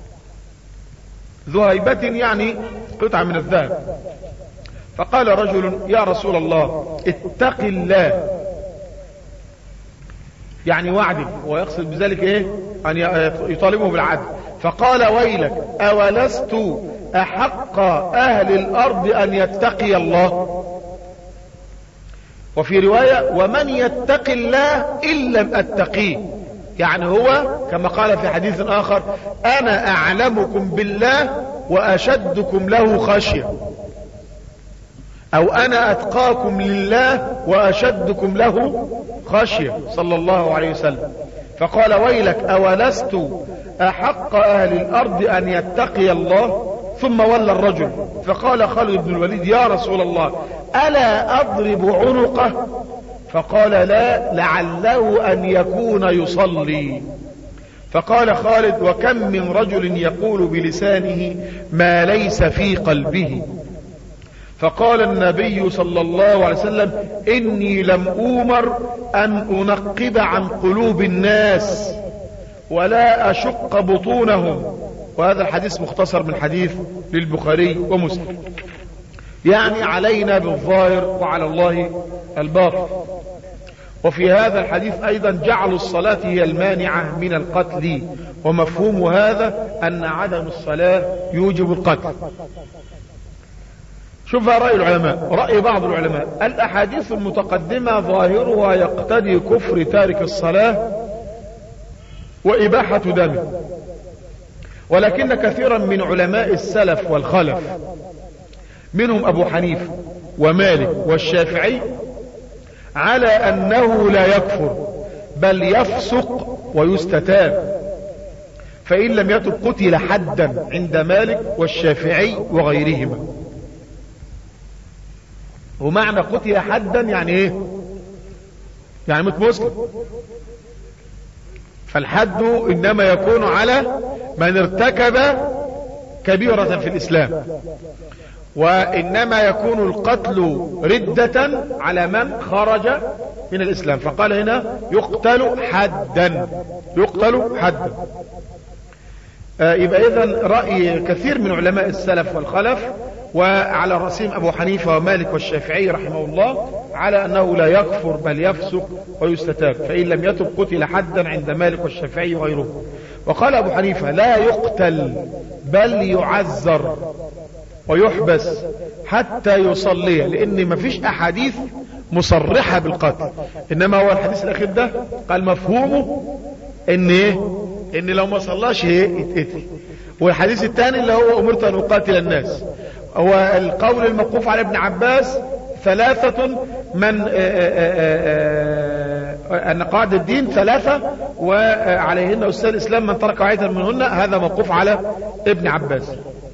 B: ذهيبة يعني قطعة من الذهب. فقال رجل: يا رسول الله اتق الله، يعني وعدي، ويقصد بذلك ايه؟ ان يطالبه بالعدل. فقال: ويلك، اولست احق اهل الارض ان يتقي الله؟ وفي رواية: ومن يتق الله ان لم اتقيه، يعني هو كما قال في حديث اخر: انا اعلمكم بالله واشدكم له خشية، او انا اتقاكم لله واشدكم له خشية، صلى الله عليه وسلم. فقال: ويلك، اولست احق اهل الارض ان يتقي الله؟ ثم ولى الرجل فقال خالد بن الوليد: يا رسول الله الا اضرب عنقه؟ فقال: لا، لعله ان يكون يصلي. فقال خالد: وكم من رجل يقول بلسانه ما ليس في قلبه. فقال النبي صلى الله عليه وسلم: إني لم أؤمر أن أنقب عن قلوب الناس ولا أشق بطونهم. وهذا الحديث مختصر من حديث للبخاري ومسلم. يعني علينا بالظاهر وعلى الله الباطن. وفي هذا الحديث أيضا جعل الصلاة هي المانعة من القتل، ومفهوم هذا أن عدم الصلاة يوجب القتل. شوف رأي العلماء، رأي بعض العلماء: الأحاديث المتقدمة ظاهرها يقتضي كفر تارك الصلاة وإباحة دمه، ولكن كثيرا من علماء السلف والخلف منهم أبو حنيفة ومالك والشافعي على أنه لا يكفر بل يفسق ويستتاب، فإن لم يتب قتل حدا عند مالك والشافعي وغيرهما. ومعنى قتل حدا يعني ايه؟ يعني مت مسلم. فالحد انما يكون على من ارتكب كبيرة في الاسلام، وانما يكون القتل ردة على من خرج من الاسلام. فقال هنا يقتل حدا، يقتل حدا. يبقى اذن رأي كثير من علماء السلف والخلف، وعلى رأسهم أبو حنيفة ومالك والشافعي رحمه الله، على أنه لا يكفر بل يفسق ويستتاب، فإن لم يتب قتل حدا عند مالك والشافعي وغيره. وقال أبو حنيفة: لا يقتل بل يعذر ويحبس حتى يصلي، لأن ما فيش أحاديث مصرحة بالقتل، إنما هو الحديث الأخير ده قال مفهومه إن إيه؟ إن لو ما صلاش يتقتل. والحديث الثاني اللي هو أمرت أن أقاتل الناس، هو القول الموقوف على ابن عباس: ثلاثة من أن قاعدة الدين ثلاثة وعليهن أستاذ الإسلام من ترك واحدة منهن، هذا موقوف على ابن عباس.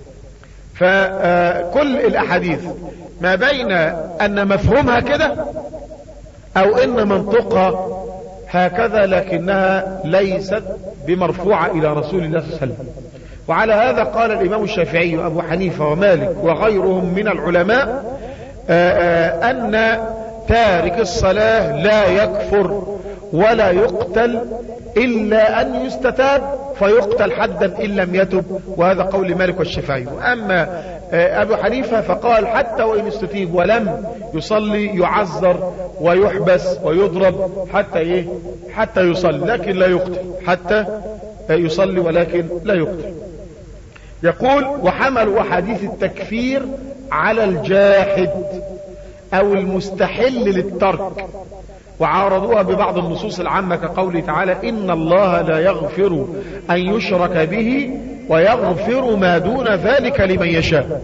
B: فكل الأحاديث ما بين أن مفهومها كده أو أن منطقها هكذا، لكنها ليست بمرفوعة إلى رسول الله صلى الله عليه وسلم. وعلى هذا قال الإمام الشافعي وأبو حنيفة ومالك وغيرهم من العلماء أن تارك الصلاة لا يكفر ولا يقتل إلا أن يستتاب فيقتل حدا إن لم يتب، وهذا قول مالك والشافعي. وأما أبو حنيفة فقال حتى وإن استتيب ولم يصلي يعذر ويحبس ويضرب حتى يصلي، لكن لا يقتل، حتى يصلي ولكن لا يقتل. يقول: وحملوا أحاديث التكفير على الجاحد أو المستحل للترك، وعارضوها ببعض النصوص العامة كقوله تعالى: إن الله لا يغفر أن يشرك به ويغفر ما دون ذلك لمن يشاء.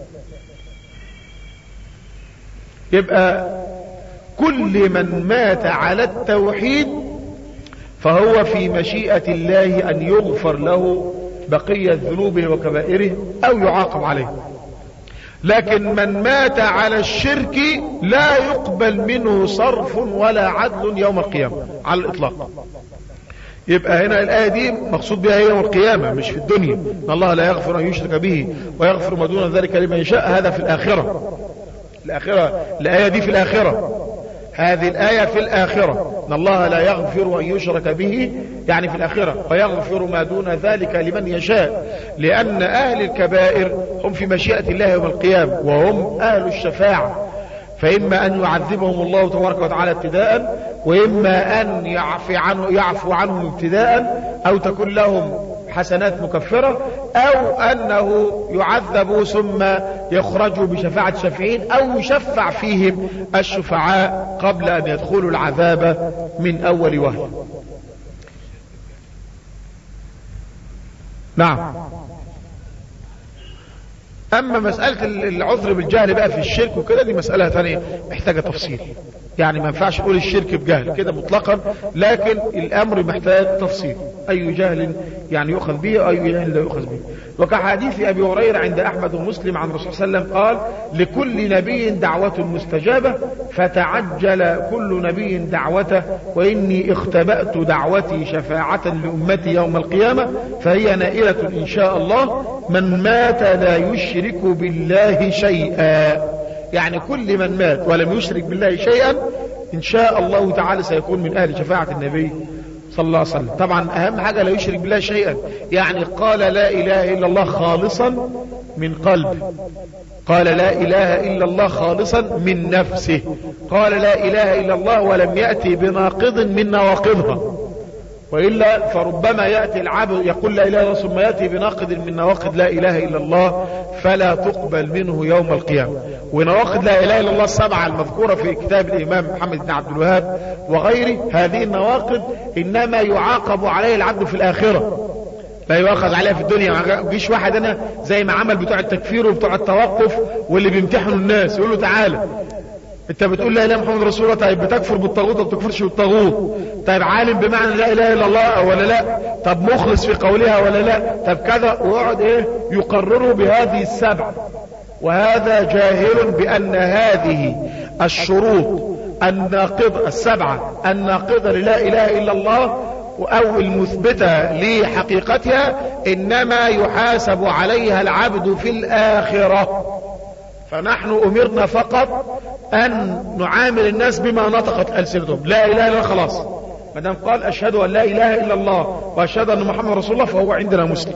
B: يبقى كل من مات على التوحيد فهو في مشيئة الله أن يغفر له بقية ذنوبه وكبائره أو يعاقب عليه. لكن من مات على الشرك لا يقبل منه صرف ولا عدل يوم القيامة على الإطلاق. يبقى هنا الآية دي مقصود بها يوم القيامة مش في الدنيا. إن الله لا يغفر أن يشرك به ويغفر ما دون ذلك لمن يشاء، هذا في الآخرة. الآية دي في الآخرة، هذه الآية في الآخرة. إن الله لا يغفر أن يشرك به يعني في الآخرة، ويغفر ما دون ذلك لمن يشاء، لأن أهل الكبائر هم في مشيئة الله يوم القيامة وهم أهل الشفاعة، فإما أن يعذبهم الله تبارك وتعالى ابتداء، وإما أن يعفو عنهم ابتداء، أو تكون لهم حسنات مكفرة، أو أنه يعذبوا ثم يخرجوا بشفاعة شافعين، أو يشفع فيهم الشفعاء قبل أن يدخلوا العذاب من أول وهلة. نعم. أما مسألة العذر بالجهل بقى في الشرك وكده، دي مسألة ثانية محتاجة تفصيل. يعني ما ينفعش نقول الشرك بجهل كده مطلقا، لكن الأمر محتاج تفصيل، أي جهل يعني يؤخذ به وأي جهل لا يؤخذ به. وكحديث أبي هريرة عند أحمد ومسلم عن الرسول صلى الله عليه وسلم قال: لكل نبي دعوة مستجابة فتعجل كل نبي دعوته، وإني اختبأت دعوتي شفاعة لأمتي يوم القيامة فهي نائلة إن شاء الله من مات لا يشرك بالله شيئا. يعني كل من مات ولم يشرك بالله شيئا إن شاء الله تعالى سيكون من أهل شفاعة النبي صلى الله عليه وسلم. طبعا أهم حاجة لا يشرك بالله شيئا، يعني قال لا إله إلا الله خالصا من قلب، قال لا إله إلا الله خالصا من نفسه، قال لا إله إلا الله ولم يأتي بناقض من نواقضها، وإلا فربما يأتي العبد يقول لا إله إلا الله ثم يأتي بناقض من نواقض لا إله إلا الله فلا تقبل منه يوم القيامة. ونواقض لا إله إلا الله السبعة المذكورة في كتاب الإمام محمد بن عبد الوهاب وغيره، هذه النواقض إنما يعاقب عليه العبد في الآخرة، لا يؤخذ عليها في الدنيا. ما يجيش واحد أنا زي ما عمل بتوع التكفير وبتوع التوقف واللي بيمتحنوا الناس يقول له تعالى انت بتقول لا اله الا محمد رسول الله، طيب بتكفر بالطاغوت ولا بتكفرش بالطاغوت؟ طيب عالم بمعنى لا اله الا الله ولا لا؟ طب مخلص في قولها ولا لا؟ طب كذا، ويقعد يقرروا بهذه السبع. وهذا جاهل بان هذه الشروط الناقضة السبعة الناقضة للا اله الا الله او المثبتة لحقيقتها انما يحاسب عليها العبد في الاخرة. فنحن امرنا فقط ان نعامل الناس بما نطقت ألسنتهم، لا اله الا الله خلاص، ما دام قال اشهد ان لا اله الا الله واشهد ان محمد رسول الله فهو عندنا مسلم.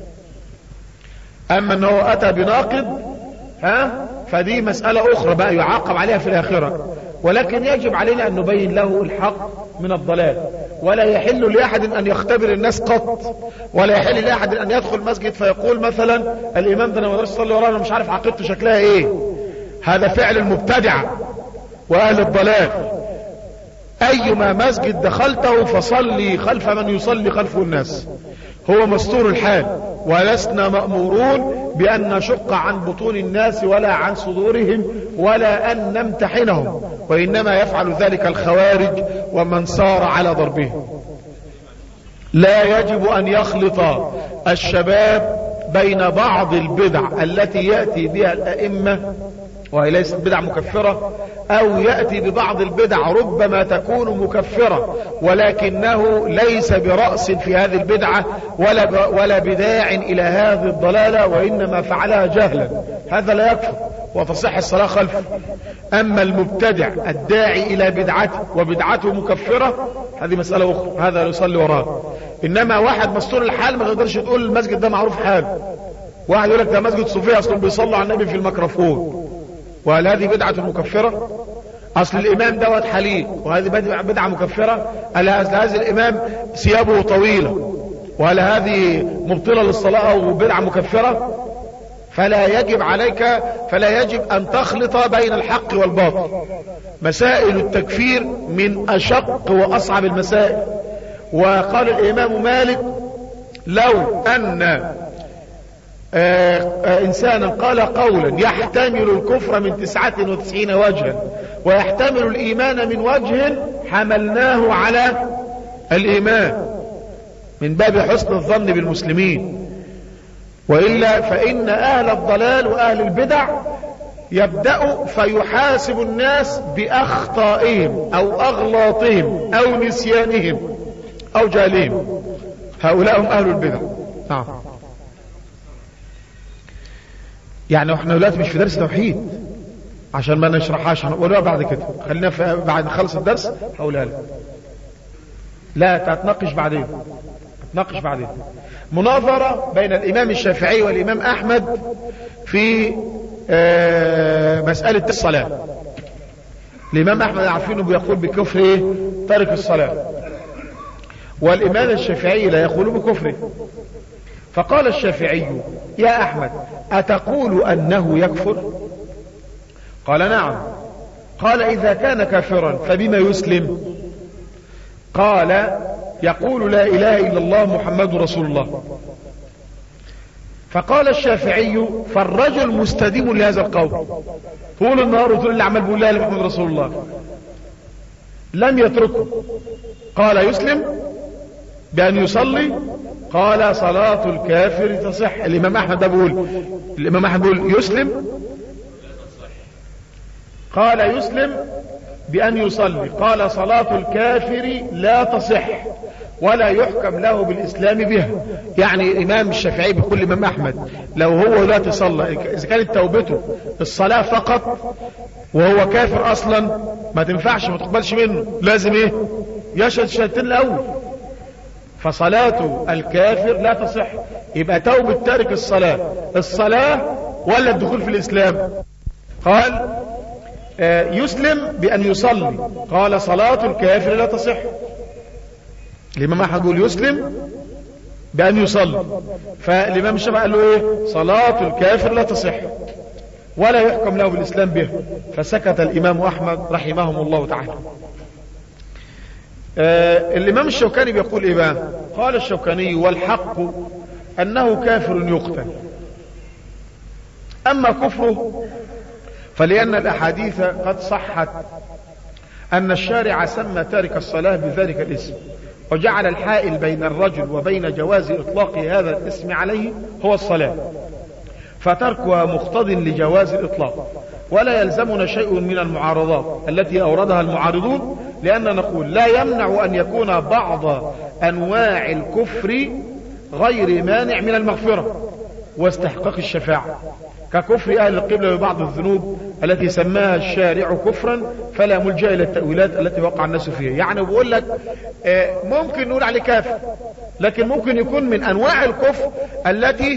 B: اما انه اتى بناقض فدي مسألة اخرى بقى يعاقب عليها في الاخرة. ولكن يجب علينا ان نبين له الحق من الضلال، ولا يحل لاحد ان يختبر الناس قط، ولا يحل لاحد ان يدخل مسجد فيقول مثلا الامام ده انا ما اقدرش اصلي وراه، انا مش عارف عقيدته شكلها ايه. هذا فعل المبتدعة واهل الضلال. ايما مسجد دخلته فصلي خلف من يصلي خلفه الناس، هو مستور الحال، ولسنا مأمورون بأن نشق عن بطون الناس ولا عن صدورهم ولا أن نمتحنهم، وإنما يفعل ذلك الخوارج ومن سار على ضربهم. لا يجب أن يخلط الشباب بين بعض البدع التي يأتي بها الأئمة وهي ليست بدع مكفرة، او يأتي ببعض البدع ربما تكون مكفرة ولكنه ليس برأس في هذه البدعة ولا بداع الى هذه الضلالة، وانما فعلها جهلا، هذا لا يكفر وتصح الصلاة خلفه. اما المبتدع الداعي الى بدعته وبدعته مكفرة هذه مسألة اخرى، هذا يصلي وراه. انما واحد مستور الحال ما تقدرش تقول المسجد ده معروف حاله، واحد يقول لك ده مسجد صوفية اصلا بيصلوا على النبي في الميكروفون، وهل هذه بدعة مكفرة؟ اصل الامام دوت حليق وهذه بدعة مكفرة؟ هل هذا الامام ثيابه طويلة وهل هذه مبطلة للصلاة او بدعة مكفرة؟ فلا يجب ان تخلط بين الحق والباطل. مسائل التكفير من اشق واصعب المسائل. وقال الامام مالك لو ان انسانا قال قولا يحتمل الكفر من 99 وجها ويحتمل الايمان من وجه حملناه على الايمان من باب حسن الظن بالمسلمين. وإلا فإن أهل الضلال وأهل البدع يبدأ فيحاسب الناس بأخطائهم أو أغلاطهم أو نسيانهم أو جهلهم. هؤلاء هم أهل البدع. نعم. يعني احنا دلوقتي مش في درس توحيد عشان ما نشرحهاش، هنقولها بعد كده، خلينا بعد نخلص الدرس هقولها لك. لا تتناقش بعدين، تتناقش بعدين. مناظرة بين الإمام الشافعي والإمام أحمد في مسألة الصلاة. الإمام أحمد عارفينه بيقول بكفر ترك الصلاة، والإمام الشافعي لا يقول بكفره. فقال الشافعي يا أحمد أتقول أنه يكفر؟ قال نعم. قال إذا كان كافرا فبما يسلم؟ قال يقول لا إله إلا الله محمد رسول الله. فقال الشافعي فالرجل مستديم لهذا القول طول النهار وطول اللي عمال بيقول لا إله إلا محمد رسول الله لم يتركه. قال يسلم بأن يصلي؟ قال صلاة الكافر تصح. الإمام أحمد بيقول يسلم؟ قال يسلم بأن يصلي. قال صلاة الكافر لا تصح. ولا يحكم له بالإسلام بها. يعني الإمام الشافعي بيقول الإمام أحمد لو هو لا تصلى إذا كانت توبته الصلاة فقط وهو كافر أصلا ما تنفعش، ما تقبلش منه، لازم إيه؟ يشهد شهادتين الأول. فصلاة الكافر لا تصح. يبقى توبة تارك الصلاة ولا الدخول في الإسلام؟ قال يسلم بأن يصلي. قال صلاة الكافر لا تصح. الإمام أحمد يقول يسلم بأن يصلي، فالإمام الشافعي قال له إيه؟ صلاة الكافر لا تصح ولا يحكم له بالإسلام به. فسكت الإمام أحمد رحمهم الله تعالى. الإمام الشوكاني بيقول إيه بقى؟ قال الشوكاني والحق أنه كافر يقتل. أما كفره فلأن الأحاديث قد صحت أن الشارع سمى تارك الصلاة بذلك الاسم، وجعل الحائل بين الرجل وبين جواز إطلاق هذا الاسم عليه هو الصلاة، فتركها مقتض لجواز الإطلاق. ولا يلزمنا شيء من المعارضات التي أوردها المعارضون، لأن نقول لا يمنع أن يكون بعض أنواع الكفر غير مانع من المغفرة واستحقاق الشفاعة، ككفر أهل القبلة ببعض الذنوب التي سماها الشارع كفرا، فلا ملجأ إلى التأويلات التي وقع الناس فيها. يعني بقول لك ممكن نقول عليه كافر، لكن ممكن يكون من أنواع الكفر التي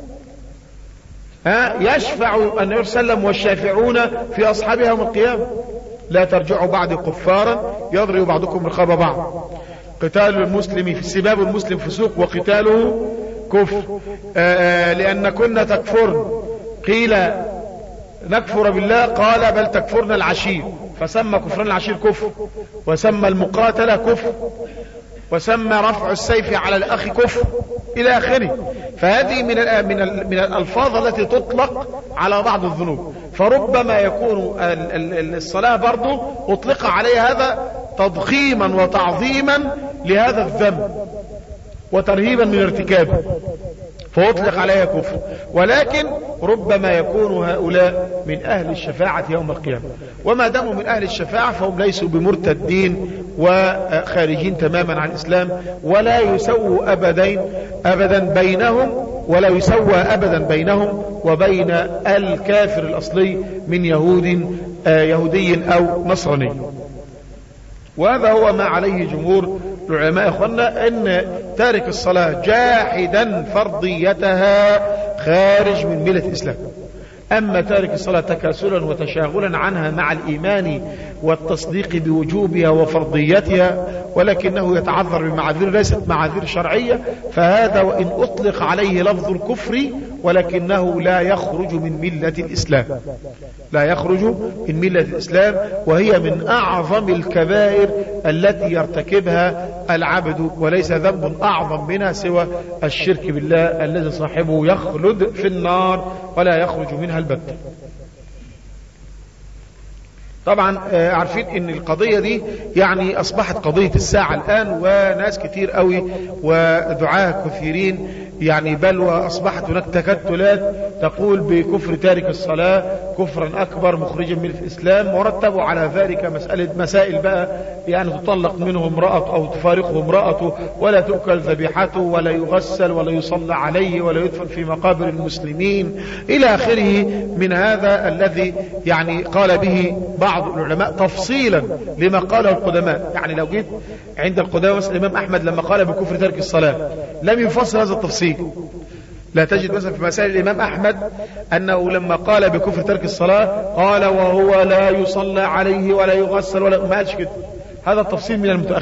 B: يشفع النبي صلى الله عليه وسلم والشافعون في أصحابها يوم القيامة. لا ترجعوا بعد كفارا يضرب بعضكم رقاب بعض. قتال المسلم في سباب المسلم فسوق وقتاله كفر. لأن كنا تكفرن، قيل نكفر بالله، قال بل تكفرن العشير، فسمى كفران العشير كفر، وسمى المقاتلة كفر، وسمى رفع السيف على الأخ كفر إلى آخره. فهذه من الألفاظ التي تطلق على بعض الذنوب. فربما يكون الصلاة برضو أطلق عليها هذا تضخيما وتعظيما لهذا الذنب وترهيبا من ارتكابه، فأطلق عليها كفر. ولكن ربما يكون هؤلاء من أهل الشفاعة يوم القيامة، وما داموا من أهل الشفاعة فهم ليسوا بمرتدين وخارجين تماما عن الإسلام، ولا يسوى أبدا بينهم وبين الكافر الأصلي من يهودي أو نصراني. وهذا هو ما عليه جمهور العلماء اخوانا، ان تارك الصلاة جاحدا فرضيتها خارج من ملة الإسلام. أما تارك الصلاة تكاسلا وتشاغلا عنها مع الإيمان والتصديق بوجوبها وفرضيتها، ولكنه يتعذر بمعاذير ليست معاذير شرعية، فهذا وإن أطلق عليه لفظ الكفر ولكنه لا يخرج من ملة الإسلام، وهي من أعظم الكبائر التي يرتكبها العبد، وليس ذنب أعظم منها سوى الشرك بالله الذي صاحبه يخلد في النار ولا يخرج منها البتة. طبعا عارفين ان القضية دي يعني اصبحت قضية الساعة الان، وناس كتير قوي ودعاة كثيرين يعني بل واصبحت هناك تكتلات تقول بكفر تارك الصلاة كفرا اكبر مخرجا من الاسلام، ورتبوا على ذلك مسائل بقى، يعني تطلق منه امرأة او تفارقه امرأته، ولا تؤكل ذبيحته، ولا يغسل، ولا يصلى عليه، ولا يدفن في مقابر المسلمين الى اخره من هذا الذي يعني قال به بعض العلماء تفصيلا لما قاله القدماء. يعني لو جيت عند القدماء مثلا الامام احمد لما قال بكفر تارك الصلاة لم يفصل هذا التفصيل. لا تجد مثلا في مسائل الامام احمد انه لما قال بكفر تارك الصلاة قال وهو لا يصلى عليه ولا يغسل ولا، ما قالش كده. هذا التفصيل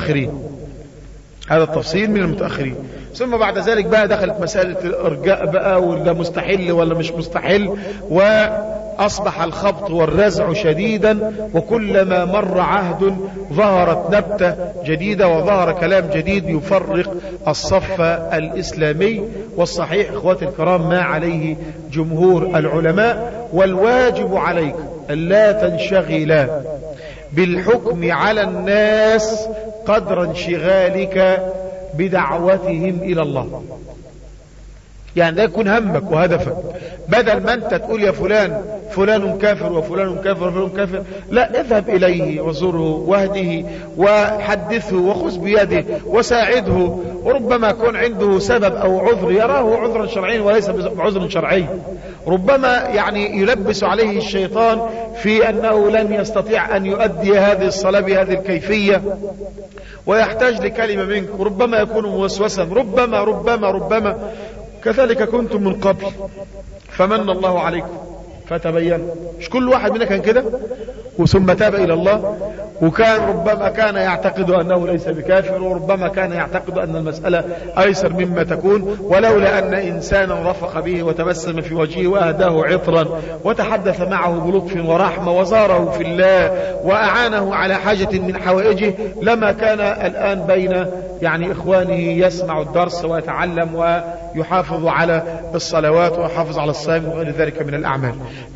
B: من المتأخرين. ثم بعد ذلك بقى دخلت مسألة الارجاء بقى، ولا مستحل ولا مش مستحل، وأصبح الخبط والرزع شديدا، وكلما مر عهد ظهرت نبتة جديدة وظهر كلام جديد يفرق الصف الإسلامي. والصحيح إخواتي الكرام ما عليه جمهور العلماء، والواجب عليك ألا تنشغل بالحكم على الناس قدر انشغالك بدعوتهم إلى الله. يعني ده يكون همك وهدفك، بدل ما انت تقول يا فلان فلان كافر وفلان كافر وفلان كافر، لا، اذهب اليه وزره واهده وحدثه وخذ بيده وساعده، وربما يكون عنده سبب او عذر يراه عذرا شرعيا وليس بعذر شرعي، ربما يعني يلبس عليه الشيطان في انه لن يستطيع ان يؤدي هذه الصلاة بهذه الكيفية ويحتاج لكلمة منك، وربما يكون موسوسا، ربما كذلك كنتم من قبل فمن الله عليكم فتبين. مش كل واحد منا كان كده وثم تاب إلى الله، وكان ربما كان يعتقد أنه ليس بكافر، وربما كان يعتقد أن المسألة أيسر مما تكون، ولولا أن إنسانا رفق به وتبسم في وجهه وأهداه عطرا وتحدث معه بلطف ورحمة وزاره في الله وأعانه على حاجة من حوائجه، لما كان الآن بين يعني إخوانه يسمع الدرس ويتعلم ويحافظ على الصلوات ويحافظ على الصيام وغير ذلك من الأعمال.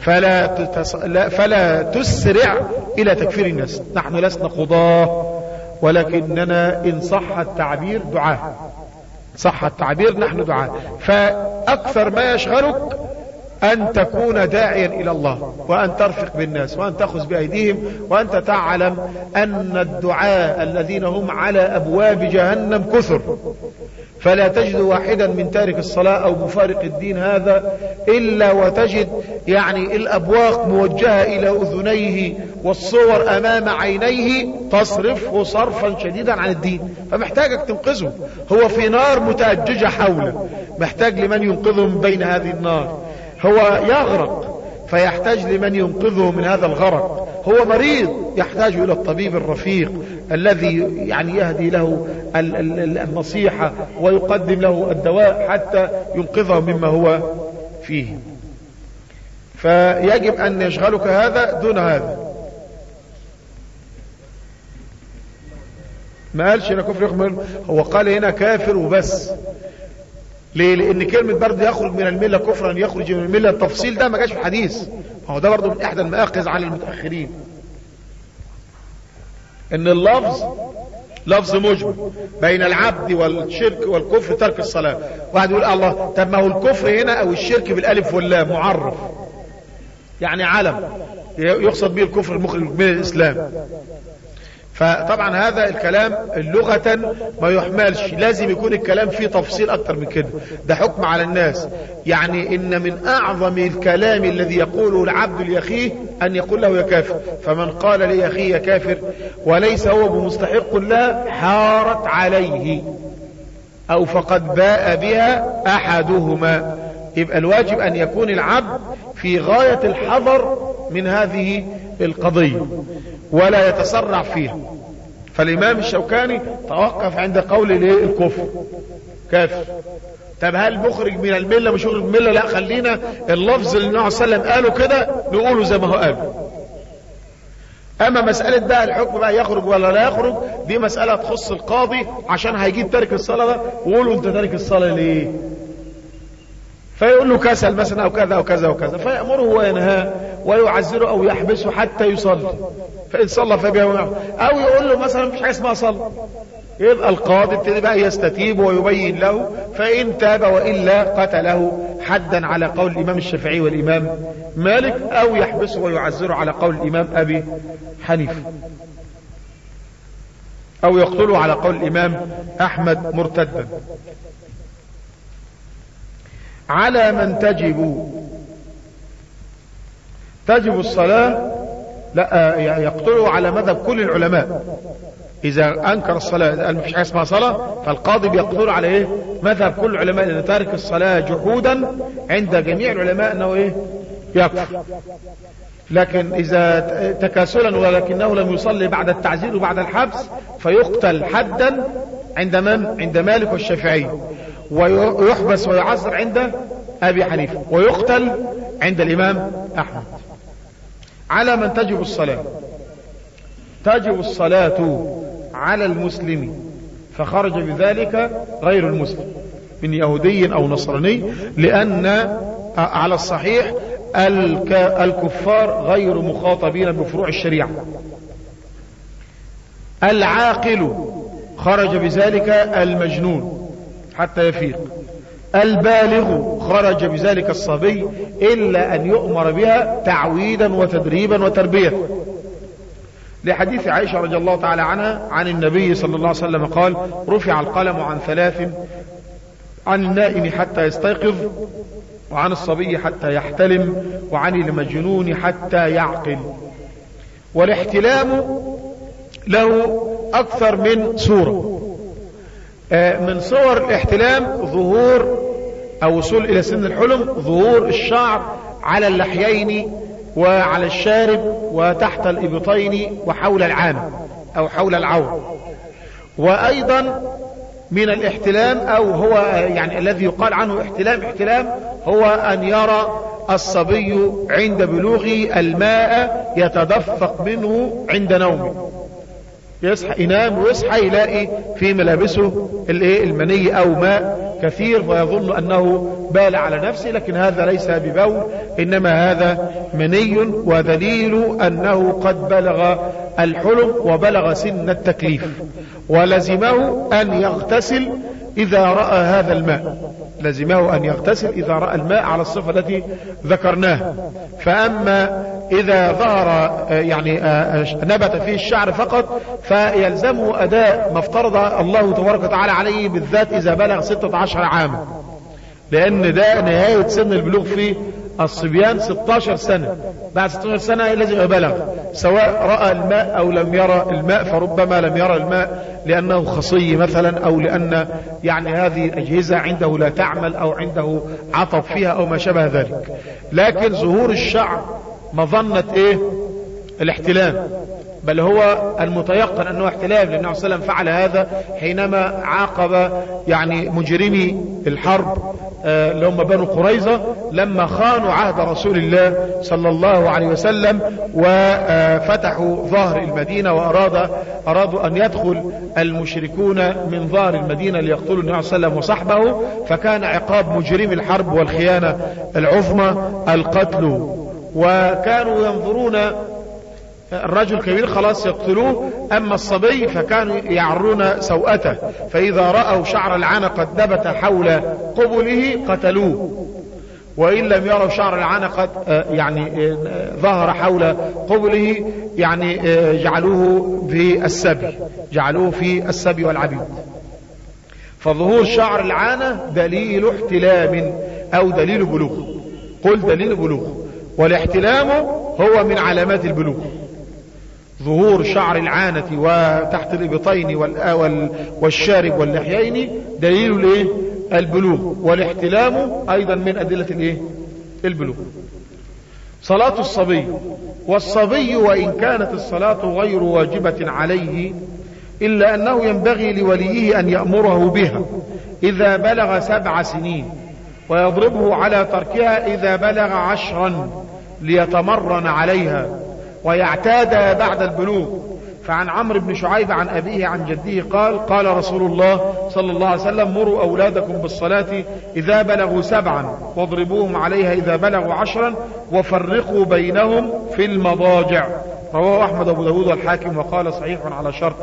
B: فلا تسرع إلى تكفير الناس. نحن لسنا قضاة، ولكننا إن صح التعبير دعاء، صح التعبير نحن دعاء. فأكثر ما يشغلك أن تكون داعيا إلى الله، وأن ترفق بالناس، وأن تأخذ بأيديهم، وأنت تعلم أن الدعاء الذين هم على أبواب جهنم كثر، فلا تجد واحدا من تارك الصلاة أو مفارق الدين هذا إلا وتجد يعني الأبواق موجهة إلى أذنيه والصور أمام عينيه تصرفه صرفا شديدا عن الدين، فمحتاجك تنقذه. هو في نار متأججة حوله، محتاج لمن ينقذه من بين هذه النار. هو يغرق فيحتاج لمن ينقذه من هذا الغرق. هو مريض يحتاج إلى الطبيب الرفيق الذي يعني يهدي له النصيحة ويقدم له الدواء حتى ينقذه مما هو فيه. فيجب أن يشغلك هذا دون هذا. ما قالش هنا كفر يخرج، هو قال هنا كافر وبس. ليه؟ لأن كلمة برضه يخرج من الملة كفرا يخرج من الملة، التفصيل ده ما جاش في الحديث، هو ده برضه من إحدى المآخذ على المتأخرين، إن اللفظ لفظ مجمل بين العبد والشرك والكفر ترك الصلاة. واحد يقول الله، طب ما هو الكفر هنا أو الشرك بالألف واللام معرف، يعني علم يقصد به الكفر المخرج من الإسلام. فطبعا هذا الكلام لغة ما يحملش، لازم يكون الكلام فيه تفصيل اكتر من كده، ده حكم على الناس. يعني ان من اعظم الكلام الذي يقوله العبد لاخيه ان يقول له يا كافر، فمن قال لاخيه يا كافر وليس هو بمستحق لها حارت عليه او فقد باء بها احدهما. يبقى الواجب ان يكون العبد في غاية الحذر من هذه القضية ولا يتسرع فيها. فالإمام الشوكاني توقف عند قول الكفر كافر. طب هل مخرج من الملة مش مخرج من الملة؟ لا، خلينا اللفظ اللي النبي صلى الله عليه وسلم قاله كده نقوله زي ما هو قال. اما مسألة بقى الحكم بقى يخرج ولا لا يخرج، دي مسألة تخص القاضي، عشان هيجيب تارك الصلاة ده ويقولوا انت تارك الصلاة ليه، فيقول له كسل مثلا او كذا او كذا وكذا، فيأمره وينهاه ويعزره او يحبسه حتى يصلي، فإن صلى فبها، او يقول له مثلا مفيش حاجة اسمها صلى، يبقى القاضي ابتدي بقى يستتيب ويبين له، فإن تاب وإلا قتله حدا على قول الإمام الشافعي والإمام مالك، أو يحبسه ويعزره على قول الإمام أبي حنيفة، أو يقتله على قول الإمام أحمد مرتدا. على من تجب الصلاة، لا يقتله على مذهب كل العلماء. إذا أنكر الصلاة قال مفيش حاجة اسمها صلاة، فالقاضي بيقتله على إيه؟ مذهب كل العلماء، لأن تارك الصلاة جحودا عند جميع العلماء أنه إيه؟ يكفر. لكن إذا تكاسلا ولكنه لم يصلي بعد التعزير وبعد الحبس فيقتل حدا عند من؟ عند مالك والشافعي، ويحبس ويعزر عند أبي حنيفة، ويقتل عند الإمام أحمد. على من تجب الصلاة، تجب الصلاة على المسلم فخرج بذلك غير المسلم من يهودي أو نصراني، لأن على الصحيح الكفار غير مخاطبين بفروع الشريعة. العاقل خرج بذلك المجنون حتى يفيق، البالغ خرج بذلك الصبي إلا أن يؤمر بها تعويدا وتدريبا وتربية، لحديث عائشة رضي الله تعالى عنها عن النبي صلى الله عليه وسلم قال: رفع القلم عن 3: عن النائم حتى يستيقظ، وعن الصبي حتى يحتلم، وعن المجنون حتى يعقل. والاحتلام له أكثر من صورة. من صور الاحتلام ظهور أو وصول إلى سن الحلم، ظهور الشعر على اللحيين وعلى الشارب وتحت الإبطين وحول العانة أو حول العور. وأيضا من الاحتلام أو هو يعني الذي يقال عنه احتلام هو أن يرى الصبي عند بلوغه الماء يتدفق منه عند نومه، يصحى ينام ويصحى يلاقي في ملابسه المني أو ماء كثير ويظن أنه بال على نفسه، لكن هذا ليس ببول، إنما هذا مني، ودليل أنه قد بلغ الحلم وبلغ سن التكليف، ولزمه أن يغتسل إذا رأى هذا الماء، لزمه أن يغتسل إذا رأى الماء على الصفة التي ذكرناها. فأما إذا ظهر يعني نبت فيه الشعر فقط فيلزمه أداء ما افترض الله تبارك وتعالى عليه، بالذات إذا بلغ 16 عاما، لأن ده نهاية سن البلوغ في الصبيان 16 سنة. بعد 16 سنة لازم يبلغ، سواء رأى الماء أو لم يرى الماء، فربما لم يرى الماء لأنه خصي مثلا، أو لأن يعني هذه الأجهزة عنده لا تعمل أو عنده عطب فيها أو ما شابه ذلك. لكن ظهور الشعر مظنة الاحتلام، بل هو المتيقن أنه احتلام، لأنه صلى الله عليه وسلم فعل هذا حينما عاقب يعني مجرمي الحرب اللي هم بنو قريظة لما خانوا عهد رسول الله صلى الله عليه وسلم وفتحوا ظهر المدينة وأرادوا أن يدخل المشركون من ظهر المدينة ليقتلوا النبي صلى الله عليه وسلم وصحبه، فكان عقاب مجرمي الحرب والخيانة العظمى القتل. وكانوا ينظرون الرجل كبير خلاص يقتلوه، أما الصبي فكانوا يعرون سوءته، فإذا رأوا شعر العانة قد نبت حول قبله قتلوه، وإن لم يروا شعر العانة قد يعني ظهر حول قبله يعني جعلوه في السبي والعبيد. فظهور شعر العانة دليل احتلام أو دليل بلوغ، قل دليل بلوغ، والاحتلام هو من علامات البلوغ. ظهور شعر العانة وتحت الإبطين والشارب واللحيين دليل البلوغ، والاحتلام أيضا من أدلة البلوغ. صلاة الصبي، والصبي وإن كانت الصلاة غير واجبة عليه إلا أنه ينبغي لوليه أن يأمره بها إذا بلغ 7 سنين، ويضربه على تركها إذا بلغ 10 ليتمرن عليها ويعتاد بعد البلوغ. فعن عمرو بن شعيب عن أبيه عن جده قال: قال رسول الله صلى الله عليه وسلم: مروا أولادكم بالصلاة إذا بلغوا 7 واضربوهم عليها إذا بلغوا 10 وفرقوا بينهم في المضاجع. رواه أحمد أبو داود والحاكم وقال صحيح على شرط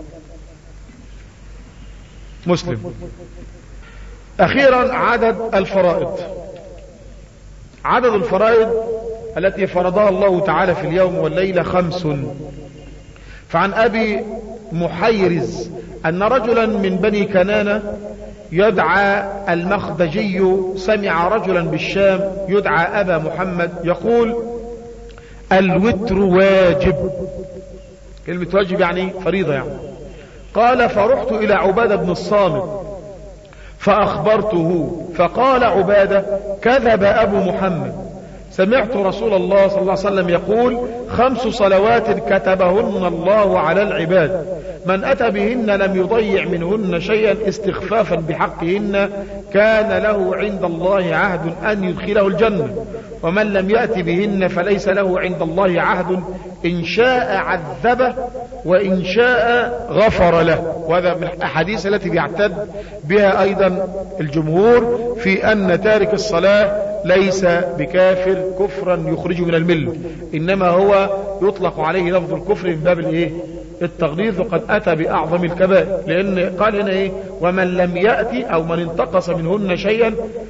B: مسلم. أخيرا عدد الفرائض. عدد الفرائض التي فرضها الله تعالى في اليوم والليلة 5. فعن أبي محيرز أن رجلا من بني كنانة يدعى المخدجي سمع رجلا بالشام يدعى أبا محمد يقول: الوتر واجب. كلمة واجب يعني فريضة يعني. قال: فرحت إلى عبادة بن الصامت فأخبرته، فقال عبادة: كذب أبو محمد، سمعت رسول الله صلى الله عليه وسلم يقول: 5 صلوات كتبهن الله على العباد، من أتى بهن لم يضيع منهن شيئا استخفافا بحقهن كان له عند الله عهد أن يدخله الجنة، ومن لم يأت بهن فليس له عند الله عهد، إن شاء عذبه وإن شاء غفر له. وهذا من الأحاديث التي بيعتد بها أيضا الجمهور في أن تارك الصلاة ليس بكافر كفرا يخرج من الملة، إنما هو يطلق عليه لفظ الكفر من باب التغليظ وقد أتى بأعظم الكبائر، لأن قال هنا إيه؟ ومن لم يأتي أو من انتقص منهن شيئا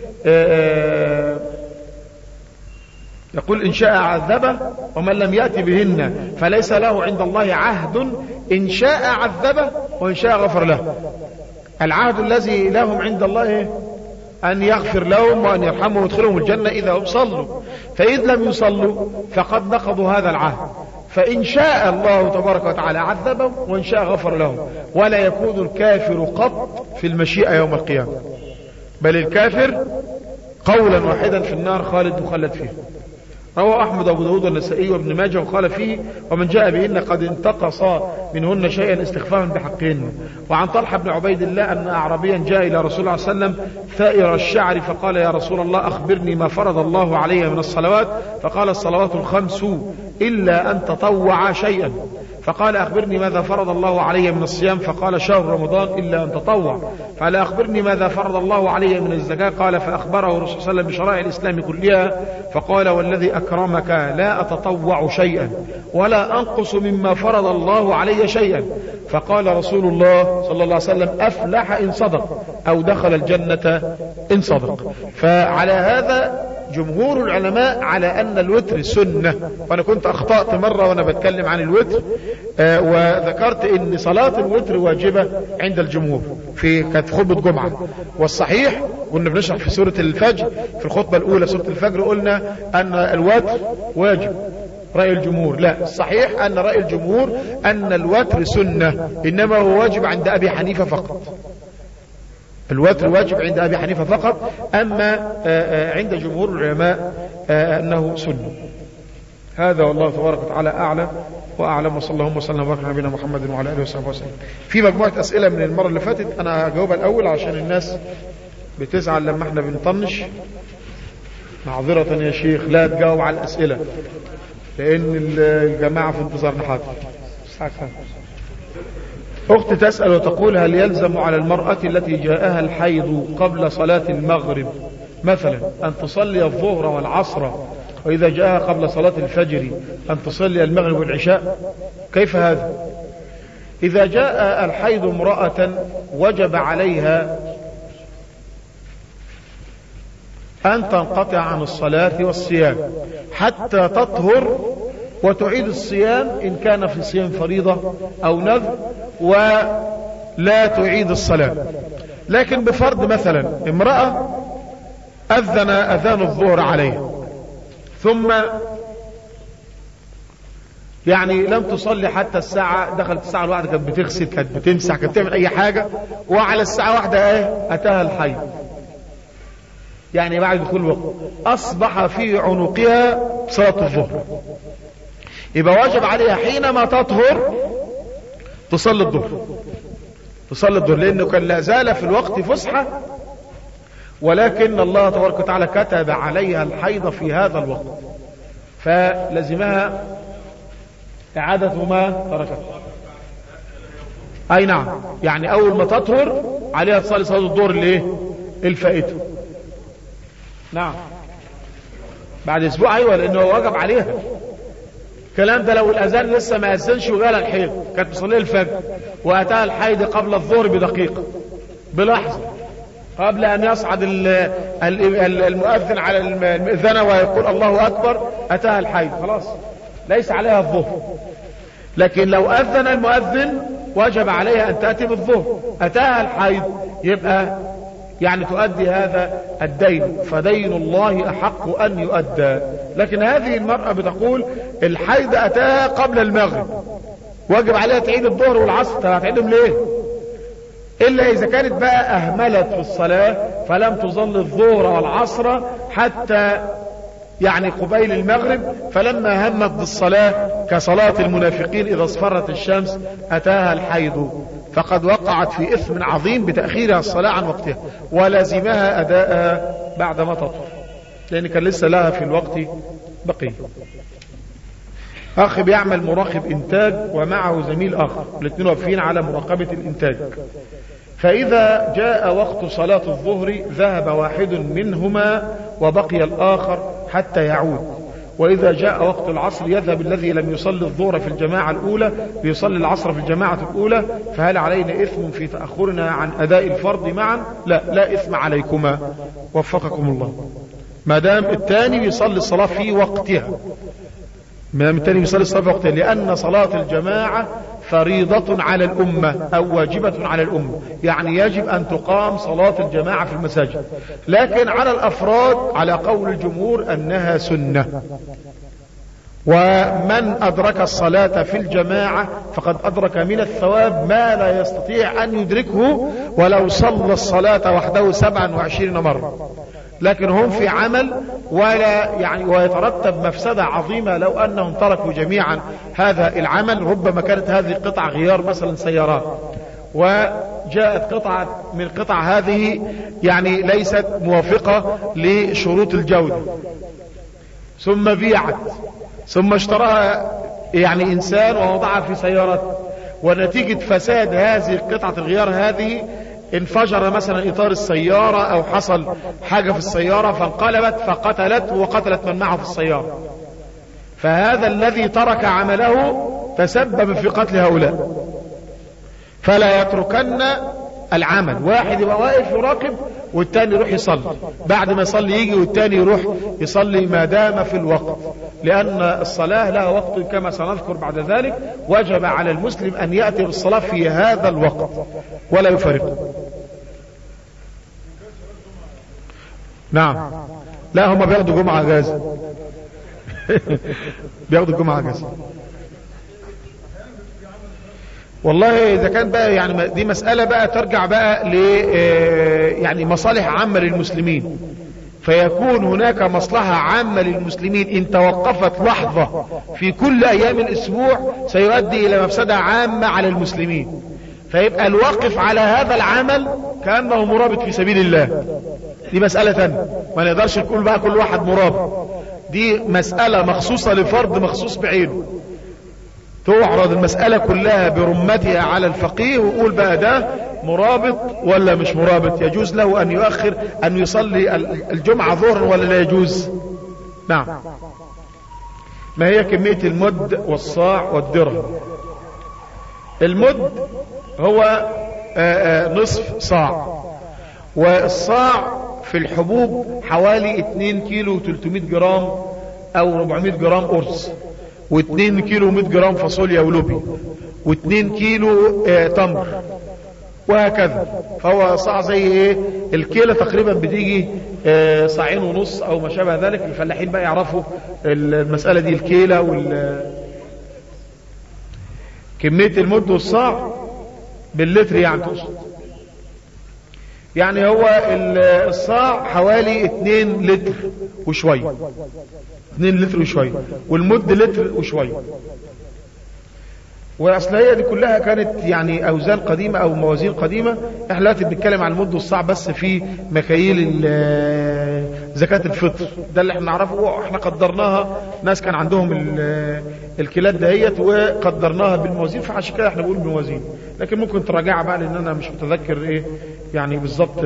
B: يقول إن شاء عذبه، ومن لم يأتي بهن فليس له عند الله عهد إن شاء عذبه وإن شاء غفر له. العهد الذي لهم عند الله أن يغفر لهم وأن يرحمهم ويدخلهم الجنة إذا هم صلوا، فإذ لم يصلوا فقد نقضوا هذا العهد. فإن شاء الله تبارك وتعالى عذبهم وإن شاء غفر لهم، ولا يكون الكافر قط في المشيئة يوم القيامة، بل الكافر قولا واحدا في النار خالد مخلد فيه. رواه أحمد وأبو داود والنسائي وابن ماجه وقال فيه ومن جاء بهن قد انتقص منهن شيئا استخفافا بحقهن. وعن طلحة بن عبيد الله أن أعرابيا جاء إلى رسول الله صلى الله عليه وسلم ثائر الشعر فقال يا رسول الله أخبرني ما فرض الله علي من الصلوات، فقال الصلوات الخمس إلا أن تطوع شيئا. فقال أخبرني ماذا فرض الله علي من الصيام، فقال شهر رمضان إلا أن تطوع. فقال أخبرني ماذا فرض الله علي من الزكاة، قال فأخبره الرسول صلى الله عليه وسلم بشرائع الإسلام كلها، فقال والذي أكرمك لا أتطوع شيئا ولا أنقص مما فرض الله علي شيئا. فقال رسول الله صلى الله عليه وسلم أفلح إن صدق أو دخل الجنة إن صدق. فعلى هذا جمهور العلماء على أن الوتر سنة. وأنا كنت أخطأت مرة وأنا بتكلم عن الوتر وذكرت أن صلاة الوتر واجبة عند الجمهور كانت خطبة جمعة، والصحيح كنا بنشرح في سورة الفجر في الخطبة الأولى سورة الفجر قلنا أن الوتر واجب. رأي الجمهور لا، الصحيح أن رأي الجمهور أن الوتر سنة، إنما هو واجب عند أبي حنيفة فقط. الوتر واجب عند أبي حنيفة فقط، أما عند جمهور العلماء أنه سنة. هذا والله تبارك وتعالى أعلم وأعلم، وصلى الله وسلم وبارك على نبينا محمد وعلى آله وصحبه وسلم. في مجموعة أسئلة من المرة اللي فاتت أنا هجاوبها الأول عشان الناس بتزعل لما احنا بنطنش. معذرة يا شيخ لا تجاوب على الأسئلة لأن الجماعة في انتظارنا. حاضر. أخت تسأل وتقول هل يلزم على المرأة التي جاءها الحيض قبل صلاة المغرب مثلا أن تصلي الظهر والعصر، وإذا جاءها قبل صلاة الفجر أن تصلي المغرب والعشاء؟ كيف هذا؟ إذا جاء الحيض امرأة وجب عليها أن تنقطع عن الصلاة والصيام حتى تطهر وتعيد الصيام إن كان في صيام فريضة أو نذر، ولا تعيد الصلاة. لكن بفرض مثلا امرأة أذن أذان الظهر عليها ثم يعني لم تصلي حتى الساعة، دخلت الساعة الواحدة كانت بتغسل كانت بتمسح كانت بتعمل أي حاجة، وعلى الساعة واحدة أتاها الحيض، يعني بعد دخول الوقت أصبح في عنقها صلاة الظهر، يبقى واجب عليها حينما تطهر تصلي الظهر، لأنه كان لا زال في الوقت فسحة، ولكن الله تبارك وتعالى كتب عليها الحيض في هذا الوقت، فلزمها إعادة ما تركت. أي نعم، يعني أول ما تطهر عليها تصلي صلاة الظهر الفائتة. نعم بعد أسبوع، أيوة، لأنه واجب عليها. الكلام ده لو الأذان لسه ما أذنش وجالها الحيض، كانت تصلي الفجر وأتاها الحيض قبل الظهر بدقيقة بلحظة، قبل أن يصعد المؤذن على المئذنة ويقول الله أكبر أتاها الحيض، خلاص ليس عليها الظهر. لكن لو أذن المؤذن وجب عليها أن تأتي بالظهر، أتاها الحيض يبقى يعني تؤدي هذا الدين، فدين الله أحق أن يؤدى. لكن هذه المرأة بتقول الحيض أتاها قبل المغرب، واجب عليها تعيد الظهر والعصر، طب هتعيدهم ليه؟ إلا إذا كانت بقى أهملت في الصلاة فلم تصلي الظهر والعصر حتى يعني قبيل المغرب، فلما همت بالصلاة كصلاة المنافقين إذا اصفرت الشمس أتاها الحيض، فقد وقعت في إثم عظيم بتأخيرها الصلاة عن وقتها، ولازمها أداءها بعدما تطهر، لأن كان لسه لها في الوقت بقية. أخ بيعمل مراقب إنتاج ومعه زميل آخر، الاثنين واقفين على مراقبة الإنتاج، فإذا جاء وقت صلاة الظهر ذهب واحد منهما وبقي الآخر حتى يعود، وإذا جاء وقت العصر يذهب الذي لم يصلي الظهر في الجماعة الأولى ليصلي العصر في الجماعة الأولى، فهل علينا إثم في تأخرنا عن أداء الفرض معا؟ لا إثم عليكما، وفقكم الله. ما دام الثاني يصلي الصلاة في وقتها، لأن صلاة الجماعة فريضة على الأمة أو واجبة على الأمة، يعني يجب أن تقام صلاة الجماعة في المساجد، لكن على الأفراد على قول الجمهور أنها سنة. ومن أدرك الصلاة في الجماعة فقد أدرك من الثواب ما لا يستطيع أن يدركه ولو صلى الصلاة وحده 27 مرة. لكن هم في عمل ويترتب مفسدة عظيمة لو أنهم تركوا جميعا هذا العمل. ربما كانت هذه قطع غيار مثلا سيارات، وجاءت قطعة من قطع هذه ليست موافقة لشروط الجودة، ثم بيعت، ثم اشتراها إنسان ووضعها في سيارته، ونتيجة فساد هذه قطعة الغيار هذه انفجر مثلا اطار السيارة او حصل حاجة في السيارة فانقلبت فقتلته وقتلت من معه في السيارة، فهذا الذي ترك عمله تسبب في قتل هؤلاء. فلا يتركن العمل، واحد يبقى واقف يراقب والتاني يروح يصلي، بعد ما يصلي يجي والتاني يروح يصلي ما دام في الوقت، لأن الصلاة لها وقت كما سنذكر بعد ذلك. وجب على المسلم أن يأتي بالصلاة في هذا الوقت ولا يفارقه. نعم، لا هم بياخدوا جمعة اجازة بياخدوا جمعة اجازة. والله إذا كان بقى دي مسألة بقى ترجع بقى ل مصالح عامة للمسلمين، فيكون هناك مصلحة عامة للمسلمين إن توقفت لحظة في كل أيام الأسبوع سيؤدي إلى مفسدة عامة على المسلمين، فيبقى الواقف على هذا العمل كأنه مرابط في سبيل الله. دي مسألة تانية، ما نقدرش نقول بقى كل واحد مرابط، دي مسألة مخصوصة لفرد مخصوص بعينه، تعرض المسألة كلها برمتها على الفقيه ويقول بقى ده مرابط ولا مش مرابط، يجوز له أن يؤخر أن يصلي الجمعة ظهرا ولا لا يجوز. نعم. ما هي كمية المد والصاع والدرهم؟ المد هو نصف صاع، والصاع في الحبوب حوالي 2 كيلو 300 جرام أو 400 جرام أرز، و2 كيلو 100 جرام فاصوليا ولوبي، و2 كيلو تمر، وهكذا. فهو صاع زي الكيلة تقريبا بتيجي 2.5 صاع او ما شابه ذلك. الفلاحين بقى يعرفوا المسألة دي، الكيلة كمية المد والصاع باللتر تقصد. هو الصاع حوالي 2 لتر وشوية، 2 لتر وشوية، والمد لتر وشوية. واصل هي دي كلها كانت اوزان قديمة او موازين قديمة. احنا دلوقتي بنتكلم عن المد والصاع بس في مكاييل زكاة الفطر، ده اللي احنا نعرفه، واحنا قدرناها، ناس كان عندهم الكيلات دهيت وقدرناها بالموازين، فعشان كده احنا بنقول بالموازين، لكن ممكن تراجعها بقى لان انا مش متذكر ايه بالظبط.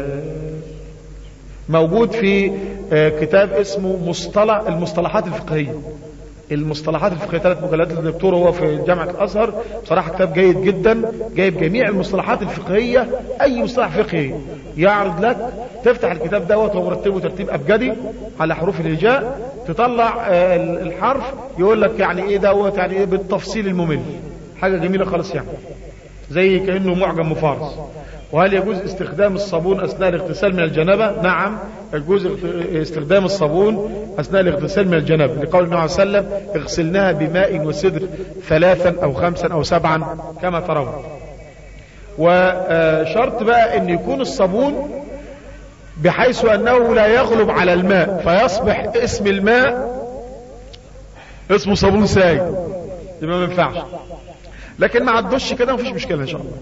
B: موجود في كتاب اسمه المصطلحات الفقهية. المصطلحات الفقهية 3 مجلدات للدكتور، هو في جامعة الأزهر، بصراحة كتاب جيد جدا، جايب جميع المصطلحات الفقهية، أي مصطلح فقهي يعرض لك، تفتح الكتاب دوت وهو مرتبه ترتيب أبجدي على حروف الهجاء، تطلع الحرف يقول لك ايه دوت، ايه بالتفصيل الممل، حاجة جميلة خالص، زي كأنه معجم مفارس. وهل يجوز استخدام الصابون أثناء الاغتسال من الجنابة؟ نعم، يجوز استخدام الصابون أثناء الاغتسال من الجنابة، لقول النبي صلى الله عليه وسلم اغسلناها بماء وسدر 3 أو 5 أو 7 كما ترون. وشرط بقى أن يكون الصابون بحيث أنه لا يغلب على الماء فيصبح اسم الماء اسمه صابون سائل، يبقى ما ينفعش. لكن مع الدش كده مفيش مشكلة إن شاء الله.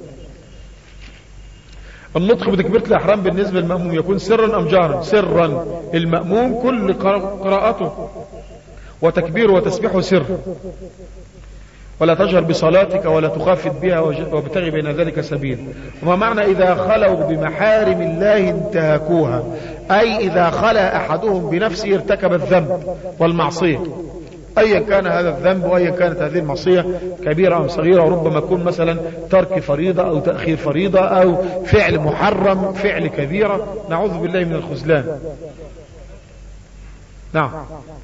B: النطق بتكبيرة الإحرام بالنسبة للمأموم يكون سرا أم جهرا؟ سرا. المأموم كل قراءته وتكبيره وتسبيحه سر. ولا تجهر بصلاتك ولا تخافت بها وابتغي بين ذلك سبيل. وما معنى إذا خلوا بمحارم الله انتهكوها؟ أي إذا خلا أحدهم بنفسه ارتكب الذنب والمعصية، أيا كان هذا الذنب وأيا كانت هذه المعصية كبيرة أو صغيرة، وربما يكون مثلا ترك فريضة أو تأخير فريضة أو فعل محرم، فعل كبيرة، نعوذ بالله من الخذلان. نعم.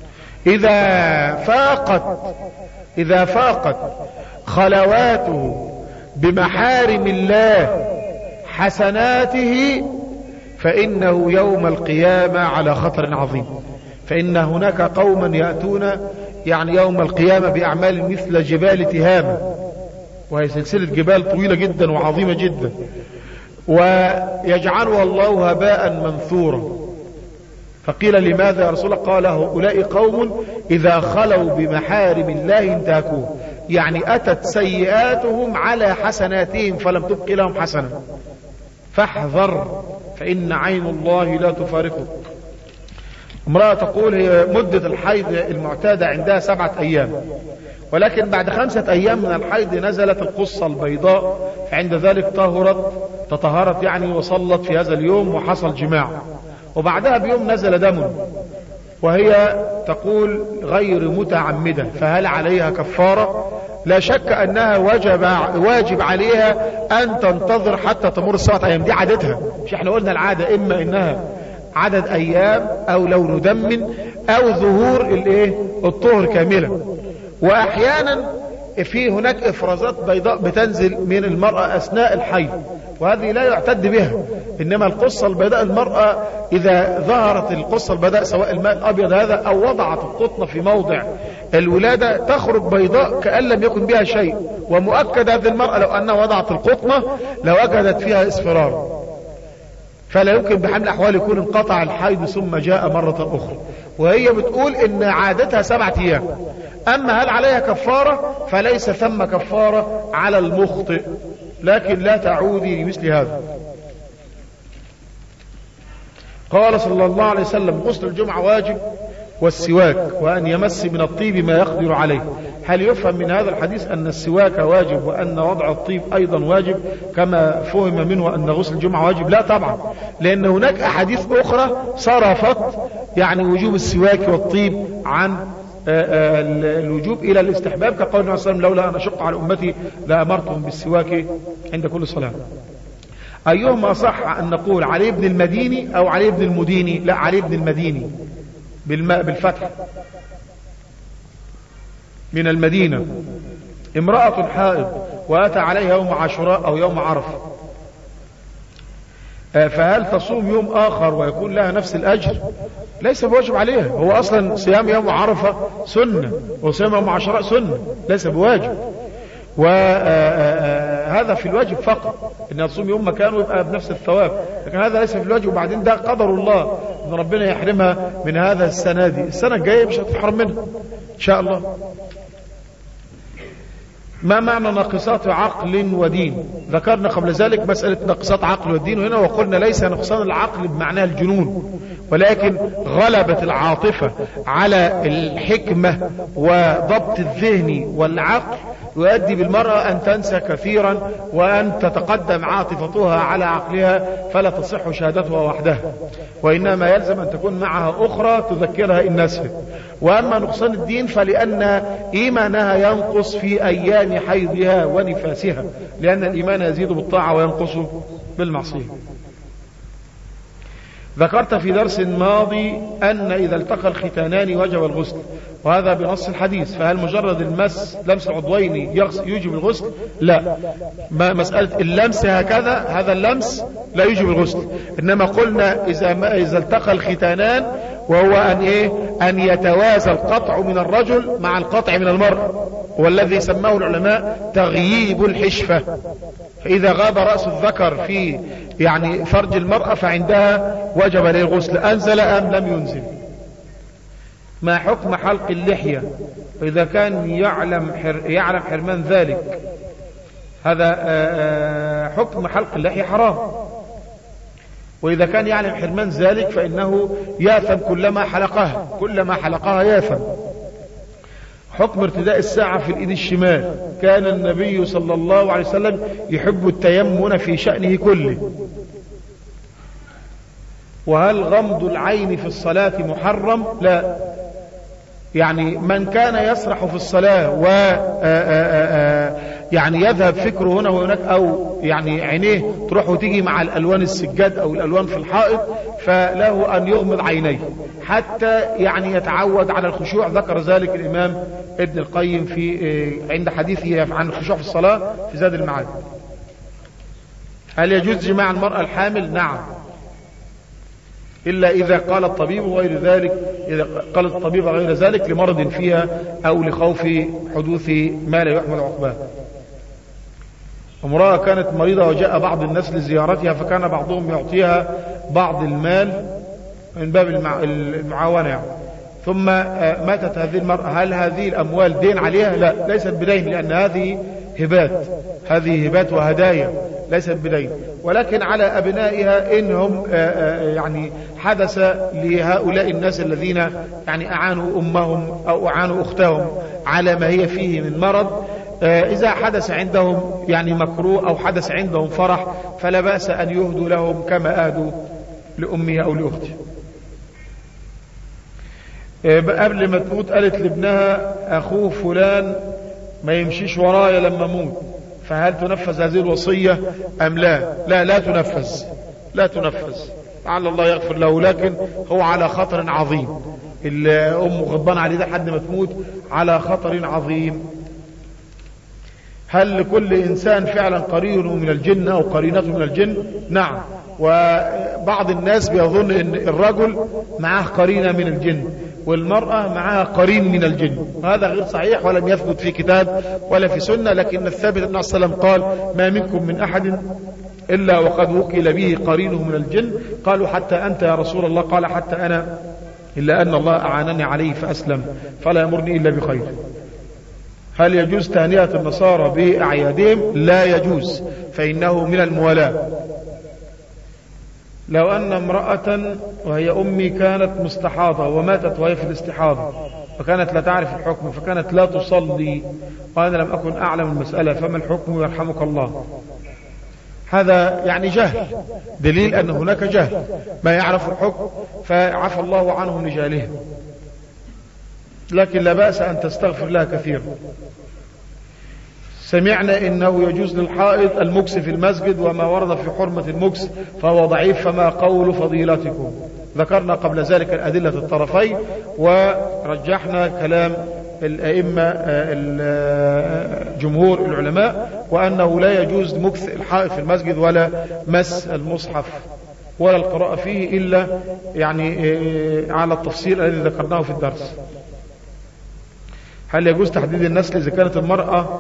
B: إذا فاقت خلواته بمحارم الله حسناته فإنه يوم القيامة على خطر عظيم. فإن هناك قوما يأتون يعني يوم القيامة بأعمال مثل جبال تهامة، وهي سلسلة جبال طويلة جدا وعظيمة جدا، ويجعلها الله هباء منثورا. فقيل لماذا يا رسول الله؟ قال هؤلاء قوم إذا خلوا بمحارم الله انتهكوه، يعني أتت سيئاتهم على حسناتهم فلم تبق لهم حسنة. فاحذر فإن عين الله لا تفارقك. امرأة تقول هي مدة الحيض المعتادة عندها 7 أيام، ولكن بعد 5 أيام من الحيض نزلت القصة البيضاء، فعند ذلك تطهرت يعني وصلت في هذا اليوم وحصل جماع، وبعدها بيوم نزل دم، وهي تقول غير متعمدة، فهل عليها كفارة؟ لا شك أنها واجب عليها أن تنتظر حتى تمر 7 أيام. دي عادتها، مش احنا قلنا العادة إما إنها عدد أيام أو لون دم أو ظهور الطهر كاملا. وأحيانا في هناك إفرازات بيضاء بتنزل من المرأة أثناء الحيض، وهذه لا يعتد بها. إنما القصة البيضاء، المرأة إذا ظهرت القصة البيضاء سواء الماء الأبيض هذا أو وضعت القطنة في موضع الولادة تخرج بيضاء كأن لم يكن بها شيء. ومؤكد هذه المرأة لو أنها وضعت القطنة لوجدت فيها اصفرار، فلا يمكن بحال الأحوال يكون انقطع الحيض ثم جاء مرة أخرى. وهي بتقول إن عادتها 7 أيام. أما هل عليها كفارة؟ فليس ثم كفارة على المخطئ، لكن لا تعودي لمثل هذا. قال صلى الله عليه وسلم غسل الجمعة واجب والسواك، وأن يمس من الطيب ما يقدر عليه. هل يفهم من هذا الحديث أن السواك واجب وأن وضع الطيب أيضا واجب كما فهم منه أن غسل الجمعة واجب؟ لا طبعا، لأن هناك أحاديث أخرى صرفت يعني وجوب السواك والطيب عن الوجوب إلى الاستحباب، كقول النبي صلى الله عليه وسلم لولا أن أشق على أمتي لأمرتهم بالسواك عند كل صلاة. أيهما صح أن نقول علي بن المديني أو علي بن المديني؟ لا، علي بن المديني بالفتح من المدينة. امرأة حائض وأتى عليها يوم عاشوراء أو يوم عرفة، فهل تصوم يوم آخر ويكون لها نفس الأجر؟ ليس بواجب عليها. هو أصلا صيام يوم عرفة سنة، وصيام يوم عاشوراء سنة، ليس بواجب. وهذا في الواجب فقط، ان تصوم يوم مكانه يبقى بنفس الثواب، لكن هذا ليس في الواجب. وبعدين ده قدر الله ان ربنا يحرمها من هذا السنة دي، السنة الجاية مش هتحرم منها ان شاء الله. ما معنى ناقصات عقل ودين؟ ذكرنا قبل ذلك مسألة ناقصات عقل والدين هنا، وقلنا ليس نقصان العقل بمعنى الجنون، ولكن غلبة العاطفة على الحكمة وضبط الذهن والعقل يؤدي بالمرأة أن تنسى كثيرا وأن تتقدم عاطفتها على عقلها، فلا تصح شهادتها وحدها، وإنما يلزم أن تكون معها أخرى تذكرها إن نسيت. وأما نقصان الدين فلأن إيمانها ينقص في أيام حيضها ونفاسها، لأن الإيمان يزيد بالطاعة وينقص بالمعصية. ذكرت في درس ماضي أن إذا التقى الختانان وجب الغسل، وهذا بنص الحديث، فهل مجرد لمس العضوين يوجب الغسل؟ لا، مسألة اللمس هكذا، هذا اللمس لا يوجب الغسل، إنما قلنا إذا التقى الختانان وهو أن يتوازى القطع من الرجل مع القطع من المرأة، والذي سماه العلماء تغييب الحشفة. فإذا غاب رأس الذكر في فرج المرأة فعندها وجب عليه الغسل، أنزل أم لم ينزل. ما حكم حلق اللحية وإذا كان يعلم حرمان ذلك؟ هذا حكم حلق اللحية حرام، وإذا كان يعلم حرمان ذلك فإنه ياثم كلما حلقها ياثم. حكم ارتداء الساعة في الإيد الشمال. كان النبي صلى الله عليه وسلم يحب التيمن في شأنه كله. وهل غمض العين في الصلاة محرم؟ لا. يعني من كان يسرح في الصلاة و يعني يذهب فكره هنا وهناك، أو يعني عينيه تروح وتيجي مع الألوان السجاد أو الألوان في الحائط، فله أن يغمض عينيه حتى يعني يتعود على الخشوع. ذكر ذلك الإمام ابن القيم في عند حديثه عن الخشوع في الصلاة في زاد المعاد. هل يجوز جماع المرأة الحامل؟ نعم، إلا إذا قال الطبيب غير ذلك، إذا قال الطبيب غير ذلك لمرض فيها أو لخوف حدوث ما لا يحمل عقباه. امرأة كانت مريضة وجاء بعض الناس لزيارتها، فكان بعضهم يعطيها بعض المال من باب المعاونة يعني. ثم ماتت هذه المرأة، هل هذه الأموال دين عليها؟ لا، ليست بدين، لأن هذه هبات وهدايا، ليست بدين، ولكن على أبنائها إنهم يعني حدث لهؤلاء الناس الذين يعني أعانوا أمهم أو أعانوا أختهم على ما هي فيه من مرض، إذا حدث عندهم يعني مكروه أو حدث عندهم فرح، فلا بأس أن يهدوا لهم كما أهدوا لأمها أو لأختها. قبل ما تموت قالت لابنها أخوه فلان ما يمشيش ورايا لما أموت، فهل تنفذ هذه الوصية أم لا؟ لا، لا تنفذ. لعل الله يغفر له، لكن هو على خطر عظيم. الأم غضبان عليه ده حد ما تموت على خطر عظيم. هل لكل إنسان فعلا قرين من الجن أو قرينته من الجن؟ نعم. وبعض الناس بيظن ان الرجل معاه قرينة من الجن والمرأة معها قرين من الجن، هذا غير صحيح ولم يثبت في كتاب ولا في سنة. لكن الثابت أن صلى الله عليه وسلم قال ما منكم من أحد إلا وقد وكل به قرينه من الجن. قالوا حتى أنت يا رسول الله؟ قال حتى أنا، إلا أن الله أعانني عليه فأسلم فلا يمرني إلا بخير. هل يجوز تهنئة النصارى بأعيادهم؟ لا يجوز، فإنه من الموالاة. لو أن امرأة وهي أمي كانت مستحاضة وماتت وهي في الاستحاضة فكانت لا تعرف الحكم فكانت لا تصلي وأنا لم أكن أعلم المسألة، فما الحكم يرحمك الله؟ هذا يعني جهل، دليل أن هناك جهل، ما يعرف الحكم فعفى الله عنهم لجهلهم، لكن لا بأس أن تستغفر لها كثيرا. سمعنا إنه يجوز للحائض المكس في المسجد، وما ورد في حرمة المكس فهو ضعيف، فما قول فضيلتكم؟ ذكرنا قبل ذلك الأدلة الطرفين ورجحنا كلام الأئمة جمهور العلماء، وأنه لا يجوز مكث الحائض في المسجد ولا مس المصحف ولا القراءة فيه إلا يعني على التفصيل الذي ذكرناه في الدرس. هل يجوز تحديد النسل إذا كانت المرأة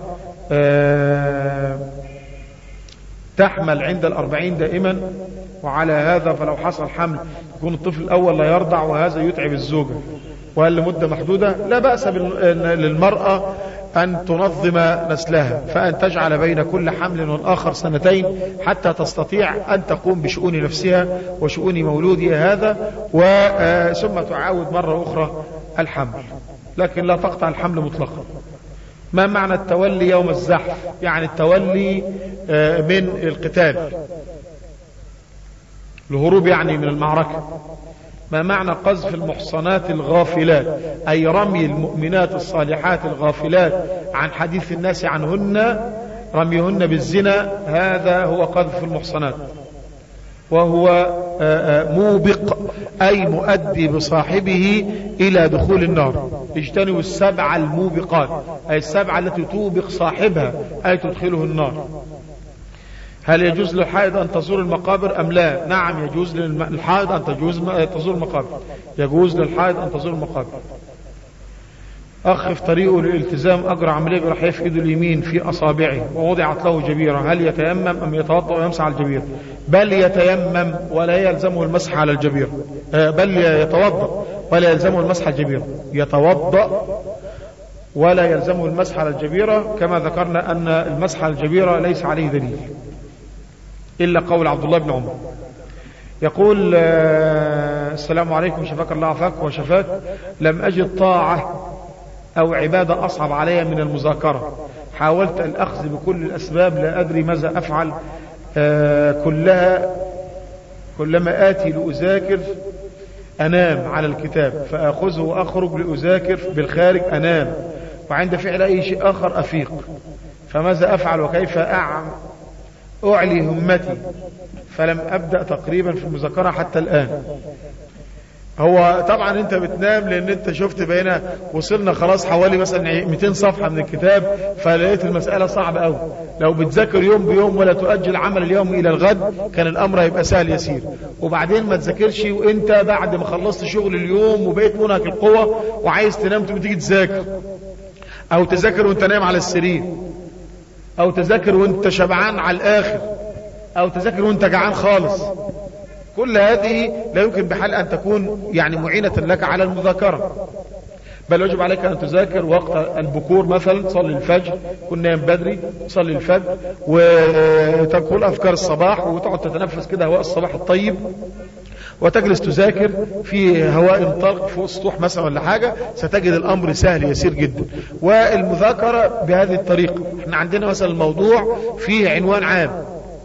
B: تحمل عند 40 دائما؟ وعلى هذا فلو حصل حمل يكون الطفل الأول لا يرضع وهذا يتعب الزوجة، وهل لمدة محدودة؟ لا بأس للمرأة أن تنظم نسلها، فأن تجعل بين كل حمل والآخر 2 سنين حتى تستطيع أن تقوم بشؤون نفسها وشؤون مولودها هذا، ثم تعاود مرة أخرى الحمل، لكن لا تقطع الحمل مطلقا. ما معنى التولي يوم الزحف؟ يعني التولي من القتال، الهروب يعني من المعركة. ما معنى قذف المحصنات الغافلات؟ أي رمي المؤمنات الصالحات الغافلات عن حديث الناس عنهن، رميهن بالزنا، هذا هو قذف المحصنات، وهو موبق أي مؤدي بصاحبه إلى دخول النار. اجتنبوا 7 الموبقات، أي 7 التي توبق صاحبها أي تدخله النار. هل يجوز للحائض أن تزور المقابر أم لا؟ نعم، يجوز للحائض أن تزور المقابر، يجوز للحائض أن تزور المقابر. أخ في طريقه للالتزام أجرى عملية جراحية في إيده اليمين في أصابعه ووضعت له جبيرة، هل يتيمم أم يتوضأ ويمسح على الجبيرة؟ بل يتيمم ولا يلزمه المسح على الجبيرة، بل يتوضأ ولا يلزمه المسح على الجبيرة، يتوضأ ولا يلزمه المسح على الجبيرة، كما ذكرنا أن المسح على الجبيرة ليس عليه دليل إلا قول عبد الله بن عمر. يقول السلام عليكم، شفاك الله عفاك وشفاك، لم أجد طاعة أو عبادة أصعب علي من المذاكرة. حاولت الأخذ بكل الأسباب، لا أدري ماذا أفعل. كلما آتي لأذاكر أنام على الكتاب، فأخذه وأخرج لأذاكر بالخارج أنام، وعند فعل أي شيء آخر أفيق. فماذا أفعل وكيف أعلي همتي؟ فلم أبدأ تقريبا في المذاكرة حتى الآن. هو طبعا انت بتنام لان انت شفت بقينا وصلنا خلاص حوالي مثلا 200 صفحة من الكتاب، فلقيت المسألة صعبة قوي. لو بتذاكر يوم بيوم ولا تؤجل عمل اليوم الى الغد كان الامر هيبقى سهل يسير. وبعدين ما تذاكرش وانت بعد ما خلصت شغل اليوم وبقيت منهك القوة وعايز تنام تيجي تذاكر، او تذاكر وانت نايم على السرير، او تذاكر وانت شبعان على الاخر، او تذاكر وانت جعان خالص. كل هذه لا يمكن بحال أن تكون يعني معينة لك على المذاكرة، بل يجب عليك أن تذاكر وقت البكور مثلا، تصلي الفجر، كن نايم بدري تصلي الفجر وتقول أذكار الصباح وتقعد تتنفس كده هواء الصباح الطيب، وتجلس تذاكر في هواء طلق فوق السطوح مثلا ولا حاجة، ستجد الأمر سهل يسير جدا. والمذاكرة بهذه الطريقة، احنا عندنا مثلا الموضوع فيه عنوان عام،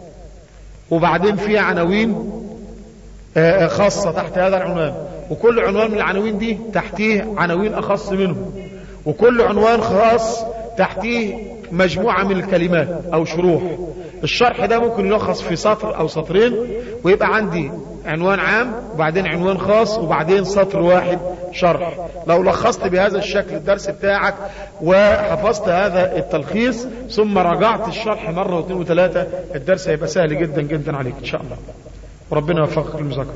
B: وبعدين فيه عناوين خاصة تحت هذا العنوان، وكل عنوان من العناوين دي تحتيه عناوين أخص منه، وكل عنوان خاص تحتيه مجموعة من الكلمات أو شروح. الشرح ده ممكن يلخص في سطر أو سطرين، ويبقى عندي عنوان عام وبعدين عنوان خاص وبعدين سطر واحد شرح. لو لخصت بهذا الشكل الدرس بتاعك وحفظت هذا التلخيص ثم راجعت الشرح مرة واثنين وثلاثة، الدرس هيبقى سهل جدا جدا عليك إن شاء الله، وربنا يوفقك للمذاكرة.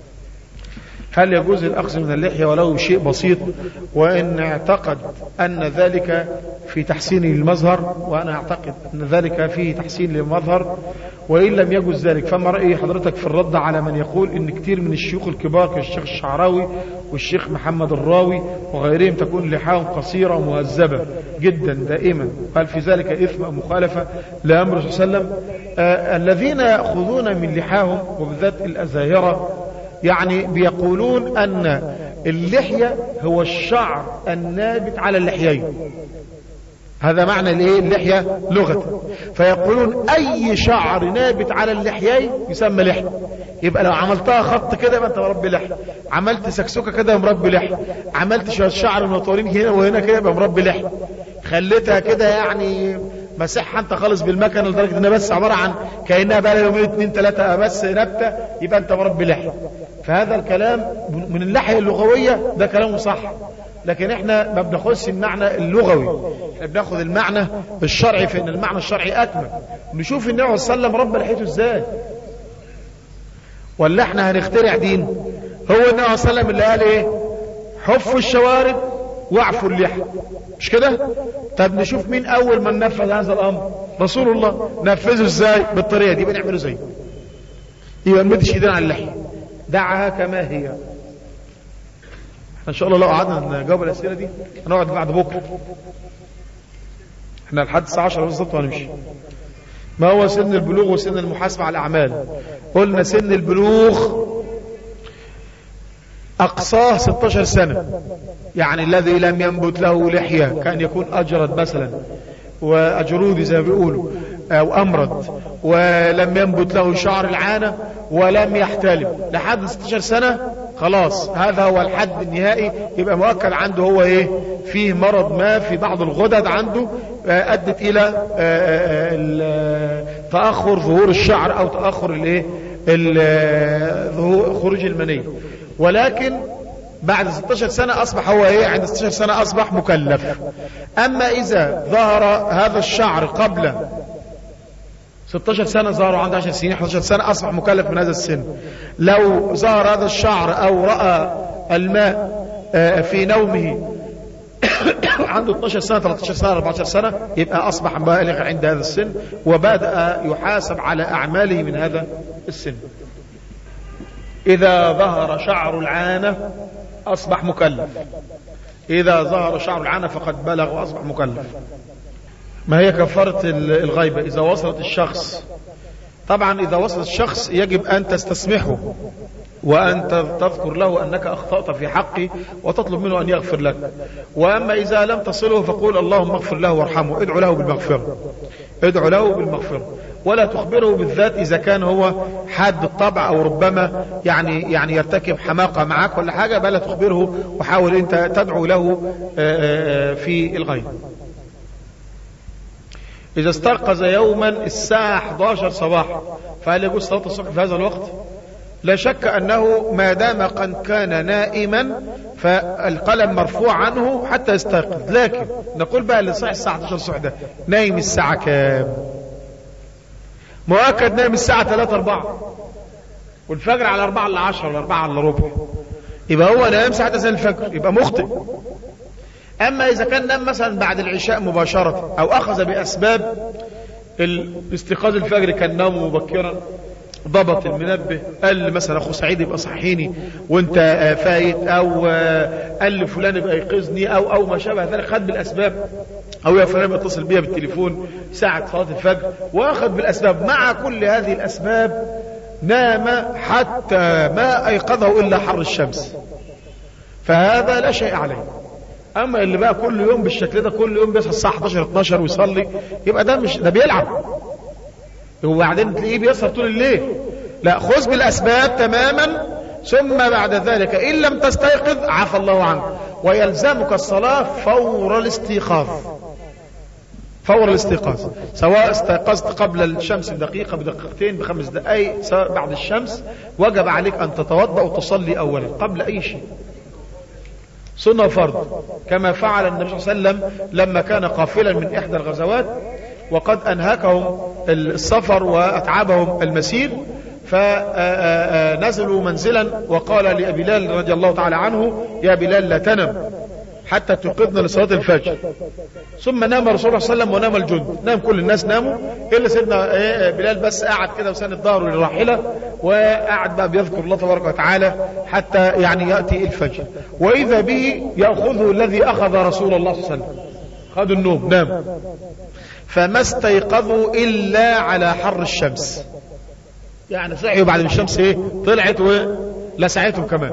B: هل يجوز الأخذ من اللحية ولو شيء بسيط، وإن اعتقد أن ذلك في تحسين المظهر، وأنا أعتقد أن ذلك فيه تحسين للمظهر، وإن لم يجوز ذلك فما رأي حضرتك في الرد على من يقول إن كتير من الشيوخ الكبار كالشيخ الشعراوي والشيخ محمد الراوي وغيرهم تكون لحاهم قصيرة ومهذبة جدا دائما، هل في ذلك إثم أو مخالفة لأمر صلى الله عليه وسلم؟ الذين يأخذون من لحاهم وبالذات الأزاهرة يعني بيقولون أن اللحية هو الشعر النابت على اللحيين، هذا معنى اللحية لغة، فيقولون أي شعر نابت على اللحيين يسمى لحية. يبقى لو عملتها خط كده يبقى أنت مربي لحية، عملت سكسوكة كده مربي لحية، عملت شوية شعر مطولين هنا وهنا كده يبقى مربي لحية، خليتها كده يعني مسحها انت خالص بالمكنه لدرجه انها بس عباره عن كانها بقى لها يومين 2 3 بس نبته، يبقى انت مربي لحيه. فهذا الكلام من الناحيه اللغويه ده كلامه صح، لكن احنا ما بناخدش المعنى اللغوي، احنا بناخد المعنى الشرعي، فان المعنى الشرعي اكمل. نشوف النبي صلى الله عليه وسلم ربى لحيته ازاي، ولا احنا هنخترع دين؟ هو النبي صلى الله عليه وسلم اللي قال ايه؟ حفوا الشوارب واعفوا اللحى، مش كده؟ طب نشوف مين اول من نفذ هذا الامر؟ رسول الله. نفذه ازاي؟ بالطريقه دي، بنعمله زيه، يبقى ما نمدش ايدينا على اللحيه، دعها كما هي. ان شاء الله لو قعدنا نجاوب الاسئله دي هنقعد بعد بكره، احنا لحد الساعه 10 بالظبط وهنمشي. ما هو سن البلوغ وسن المحاسبه على الاعمال؟ قلنا سن البلوغ أقصاه 16 سنة، يعني الذي لم ينبت له لحية كان يكون أجرد مثلا وأجرودي زي ما بيقولوا أو أمرد، ولم ينبت له شعر العانة ولم يحتلم لحد 16 سنة، خلاص هذا هو الحد النهائي. يبقى مؤكد عنده هو ايه؟ فيه مرض ما في بعض الغدد عنده أدت إلى تأخر ظهور الشعر أو تأخر خروج المني. ولكن بعد 16 سنة أصبح هو ايه؟ عند 16 سنة أصبح مكلف. أما إذا ظهر هذا الشعر قبل 16 سنة، ظهر عنده 10 سنين 11 سنة، أصبح مكلف من هذا السن. لو ظهر هذا الشعر أو رأى الماء في نومه عنده 12 سنة 13 سنة 14 سنة، يبقى أصبح بالغ عند هذا السن وبدأ يحاسب على أعماله من هذا السن. إذا ظهر شعر العانة أصبح مكلف، إذا ظهر شعر العانة فقد بلغ وأصبح مكلف. ما هي كفارة الغيبة إذا وصلت الشخص؟ طبعا إذا وصلت الشخص يجب أن تستسمحه وأن تذكر له أنك أخطأت في حقه وتطلب منه أن يغفر لك. وأما إذا لم تصله فقول اللهم اغفر له وارحمه، ادعو له بالمغفرة، ادعو له بالمغفرة، ولا تخبره بالذات إذا كان هو حاد الطبع أو ربما يعني يرتكب حماقة معك ولا حاجة، بل تخبره وحاول أنت تدعو له في الغيب. إذا استيقظ يوما الساعة 11 صباحا فهل يجوز صلاة الصبح في هذا الوقت؟ لا شك أنه ما دام قد كان نائما فالقلم مرفوع عنه حتى يستيقظ، لكن نقول بقى اللي صحيح الساعة 11 الصبح ده نايم الساعة كام؟ مؤكد نايم الساعة 3-4 والفجر على 4 إلا 10 ولا 4 إلا ربع، يبقى هو نايم ساعة أذان الفجر، يبقى مخطئ. أما إذا كان نام مثلا بعد العشاء مباشرة أو أخذ بأسباب الاستيقاظ الفجر، كان نام مبكرا، ضبط المنبه، قال مثلا أخو سعيد يبقى صحيني وانت فايت، أو قال لفلان يبقى يقظني، أو ما شابه ذلك، خد بالأسباب، أو يا فلان يتصل بيها بالتليفون ساعة صلاة الفجر وأخذ بالأسباب. مع كل هذه الأسباب نام حتى ما أيقظه إلا حر الشمس، فهذا لا شيء عليه. أما اللي بقى كل يوم بالشكل ده، كل يوم بيصحى الساعة 11-12 ويصلي، يبقى ده مش ده بيلعب، وبعدين تلاقيه بيسهر طول الليل. لا، خذ بالأسباب تماما، ثم بعد ذلك إن لم تستيقظ عفى الله عنك، ويلزمك الصلاة فور الاستيقاظ، فور الاستيقاظ، سواء استيقظت قبل الشمس بدقيقة، بدقيقتين، ب5 دقائق، سواء بعد الشمس، وجب عليك أن تتوضأ وتصلي أولا قبل أي شيء، سنة وفرض، كما فعل النبي صلى الله عليه وسلم لما كان قافلا من إحدى الغزوات وقد أنهكهم السفر وأتعبهم المسير، فنزلوا منزلا وقال لبلال رضي الله تعالى عنه: يا بلال لا تنم حتى توقظنا لصلاة الفجر. ثم نام رسول الله صلى الله عليه وسلم ونام الجند، نام كل الناس ناموا إلا سيدنا بلال بس قاعد كده وساند ظهره للراحلة وقاعد بقى بيذكر الله تبارك وتعالى حتى يعني يأتي الفجر، وإذا به يأخذه الذي أخذ رسول الله صلى الله عليه وسلم، خد النوم، نام، فما استيقظوا إلا على حر الشمس، يعني صحيوا بعد الشمس طلعت ولسعتهم كمان.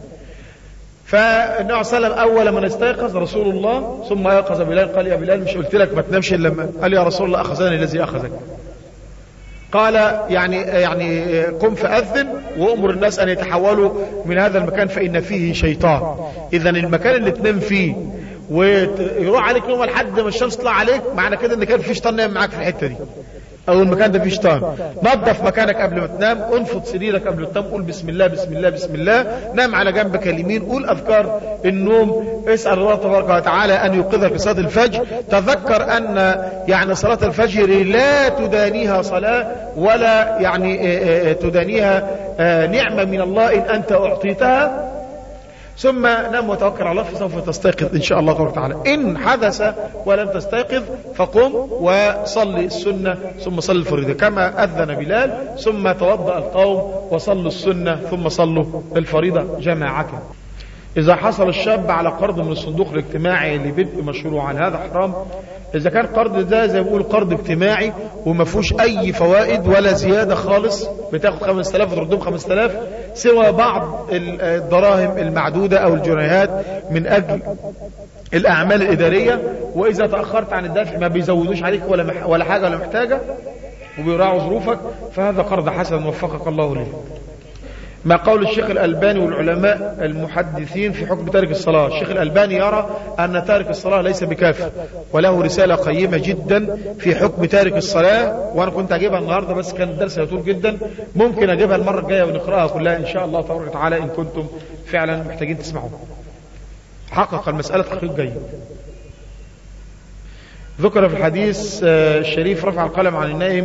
B: فالنبي صلى الله عليه وسلم أول من استيقظ رسول الله، ثم يقظ بلال، قال: يا بلال مش قلت لك ما تنامش إلا لما؟ قال: يا رسول الله أخذني الذي أخذك. قال: يعني قم فأذن وأمر الناس أن يتحولوا من هذا المكان فإن فيه شيطان. إذا المكان اللي تنام فيه ويروح عليك نوم لحد ما الشمس تطلع عليك، معنى كده ان كان في شيطان نايم معاك في الحته دي، او المكان ده فيه شيطان. نظف مكانك قبل ما تنام، انفض سريرك قبل ما تنام، قول بسم الله بسم الله بسم الله، نام على جنبك اليمين، قول اذكار النوم، اسال الله تبارك وتعالى ان يوقظك لصلاه الفجر. تذكر ان يعني صلاه الفجر لا تدانيها صلاه، ولا يعني تدانيها نعمه من الله ان انت اعطيتها. ثم نام وتوكل على الله فسوف تستيقظ إن شاء الله تبارك وتعالى. إن حدث ولم تستيقظ فقم وصلي السنة ثم صلي الفريضة كما أذن بلال، ثم توضأ القوم وصلوا السنة ثم صلوا الفريضة جماعة. إذا حصل الشاب على قرض من الصندوق الاجتماعي لبدء مشروعا هذا حرام؟ إذا كان قرض ده زي ما بيقول قرض اجتماعي وما فيهوش أي فوائد ولا زيادة خالص، بتاخد 5000 وتردهم 5000 سوى بعض الدراهم المعدودة أو الجنيهات من أجل الأعمال الإدارية، وإذا تأخرت عن الدفع ما بيزودوش عليك ولا حاجة ولا محتاجة وبيراعوا ظروفك، فهذا قرض حسن وفقك الله له. ما قول الشيخ الألباني والعلماء المحدثين في حكم تارك الصلاة؟ الشيخ الألباني يرى أن تارك الصلاة ليس بكافر، وله رسالة قيمة جدا في حكم تارك الصلاة، وأنا كنت أجيبها النهاردة بس كان الدرس يطول جدا، ممكن أجيبها المرة الجاية ونقرأها كلها إن شاء الله تبارك وتعالى إن كنتم فعلا محتاجين تسمعوها. حقق المسألة تحقيق جيد. ذكر في الحديث الشريف رفع القلم عن النائم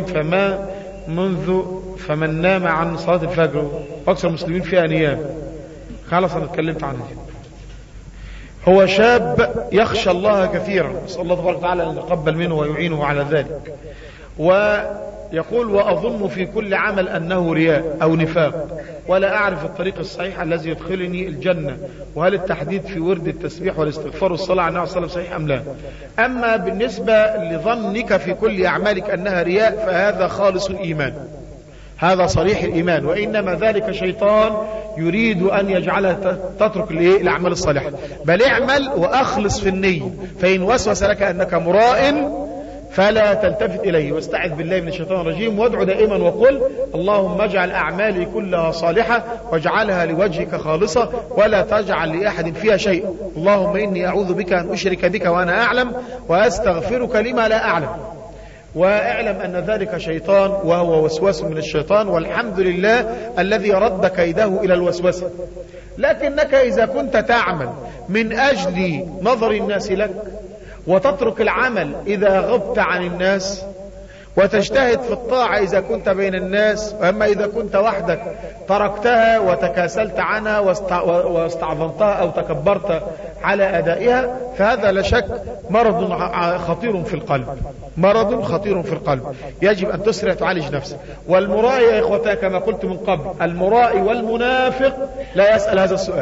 B: فمن نام عن صلاة الفجر، أكثر المسلمين فيها نيام. خلاص أنا اتكلمت عنه. هو شاب يخشى الله كثيرا، نسأل الله تبارك وتعالى أن يتقبل منه ويعينه على ذلك، ويقول: وأظن في كل عمل أنه رياء أو نفاق، ولا أعرف الطريق الصحيح الذي يدخلني الجنة، وهل التحديد في ورد التسبيح والاستغفار والصلاة على النبي صلى الله عليه وسلم صحيح أم لا؟ أما بالنسبة لظنك في كل أعمالك أنها رياء فهذا خالص الإيمان، هذا صريح الإيمان، وإنما ذلك شيطان يريد أن يجعلك تترك الأعمال الصالحة. بل اعمل وأخلص في النية، فإن وسوس لك أنك مراء فلا تلتفت إليه، واستعذ بالله من الشيطان الرجيم، وادعو دائما وقل اللهم اجعل أعمالي كلها صالحة واجعلها لوجهك خالصة ولا تجعل لأحد فيها شيء، اللهم إني أعوذ بك أن أشرك بك وأنا أعلم وأستغفرك لما لا أعلم. واعلم أن ذلك شيطان، وهو وسواس من الشيطان، والحمد لله الذي رد كيده إلى الوسوسة. لكنك إذا كنت تعمل من أجل نظر الناس لك، وتترك العمل إذا غبت عن الناس، وتجتهد في الطاعة إذا كنت بين الناس، وأما إذا كنت وحدك تركتها وتكاسلت عنها واستعظمتها أو تكبرت على أدائها، فهذا لا شك مرض خطير في القلب، مرض خطير في القلب، يجب أن تسرع تعالج نفسك. والمرائي يا إخوتي كما قلت من قبل، المرائي والمنافق لا يسأل هذا السؤال.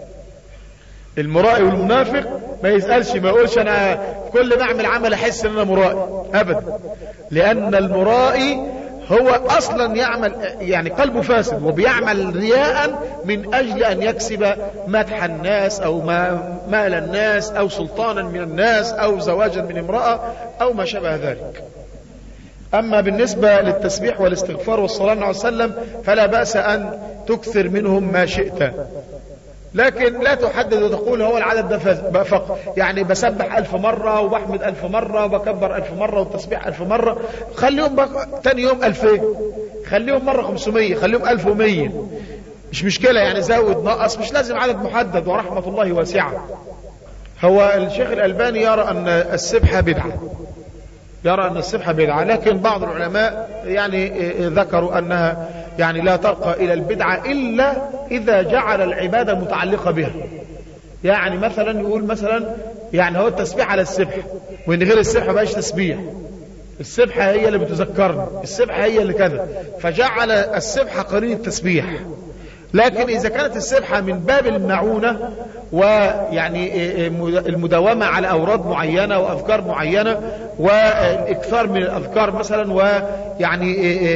B: المرائي والمنافق ما يسألش، ما يقولش أنا كل ما أعمل عمل أحس أن أنا مرائي أبدا، لأن المرائي هو أصلا يعمل يعني قلبه فاسد، وبيعمل رياء من أجل أن يكسب مدح الناس أو مال الناس أو سلطانا من الناس أو زواجا من امرأة أو ما شابه ذلك. أما بالنسبة للتسبيح والاستغفار والصلاة عليه وسلم فلا بأس أن تكثر منهم ما شئت، لكن لا تحدد وتقول هو العدد ده فقط، يعني بسبح 1000 مرة وبحمد 1000 مرة وبكبر 1000 مرة والتسبيح 1000 مرة، خليهم تاني يوم 2000، خليهم مرة 500، خليهم 1100، مش مشكلة يعني، زود نقص، مش لازم عدد محدد، ورحمة الله واسعة. هو الشيخ الألباني يرى أن السبحة بدعة، يرى أن السبحة بدعة، لكن بعض العلماء يعني ذكروا أنها يعني لا ترقى إلى البدعة إلا إذا جعل العبادة متعلقة بها. يعني مثلا يقول مثلا يعني هو التسبيح على السبحة، وإن غير السبحة بقاش تسبيح، السبحة هي اللي بتذكرنا، السبحة هي اللي كذا، فجعل السبحة قرين التسبيح. لكن إذا كانت السبحة من باب المعونة ويعني المداومة على أوراد معينة وأذكار معينة والإكثار من الأذكار مثلا، ويعني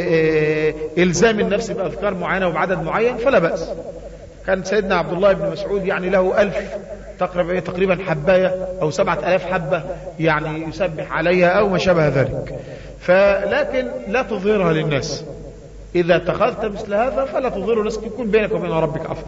B: إلزام النفس بأذكار معينة وبعدد معين، فلا بأس. كان سيدنا عبد الله بن مسعود يعني له 1000 تقريبا حباية أو 7000 حبة يعني يسبح عليها أو ما شابه ذلك، فلكن لا تظهرها للناس. إذا اتخذت مثل هذا فلا تظهره لناس، يكون بينك وبين ربك أفضل.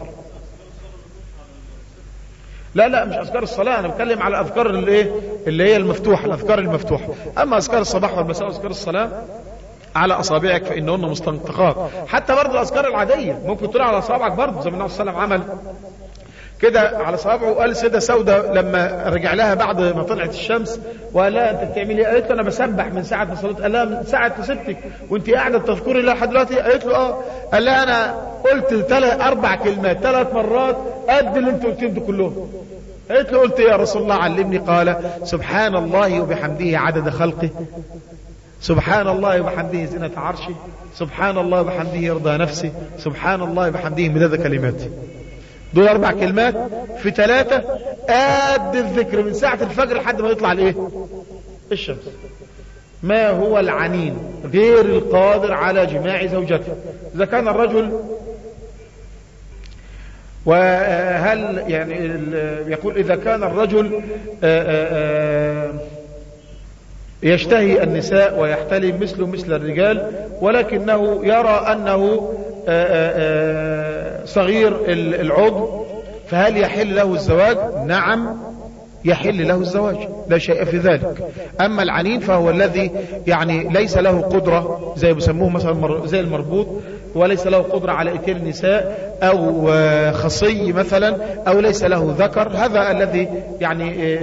B: لا مش أذكار الصلاة، أنا بتكلم على أذكار اللي هي المفتوحة، الأذكار المفتوحة. أما أذكار الصباح والمساء وأذكار الصلاة على أصابعك فإنهن مستنطقات. حتى برضه الأذكار العادية ممكن تقول على أصابعك برضه، زي ما النبي صلى الله عليه وسلم عمل كده على صوابعه. وقال السيدة سودة لما رجع لها بعد ما طلعت الشمس وقال لها انت بتعملي ايه؟ قالت له انا بسبح من ساعه ما صليت. قال لها من ساعه ما سبتك وانت قاعده تذكري الله لحد دلوقتي؟ قالت له اه. قال لها انا قلت 4 كلمات 3 مرات قد اللي انت قلتيهم دول كلهم. قالت له قلت يا رسول الله علمني. قال سبحان الله وبحمده عدد خلقه، سبحان الله وبحمده زينة عرشه، سبحان الله وبحمده يرضى نفسه، سبحان الله وبحمده مداد كلماته. دول 4 كلمات في 3 قد الذكر من ساعة الفجر لحد ما يطلع الايه؟ الشمس. ما هو العنين غير القادر على جماع زوجته. إذا كان الرجل، وهل يعني يقول إذا كان الرجل يشتهي النساء ويحتلم مثل الرجال، ولكنه يرى أنه صغير العضو، فهل يحل له الزواج؟ نعم يحل له الزواج، لا شيء في ذلك. أما العنين فهو الذي يعني ليس له قدرة، زي بيسموه مثلا زي المربوط، وليس له قدرة على إتيان النساء، أو خصي مثلا، أو ليس له ذكر. هذا الذي يعني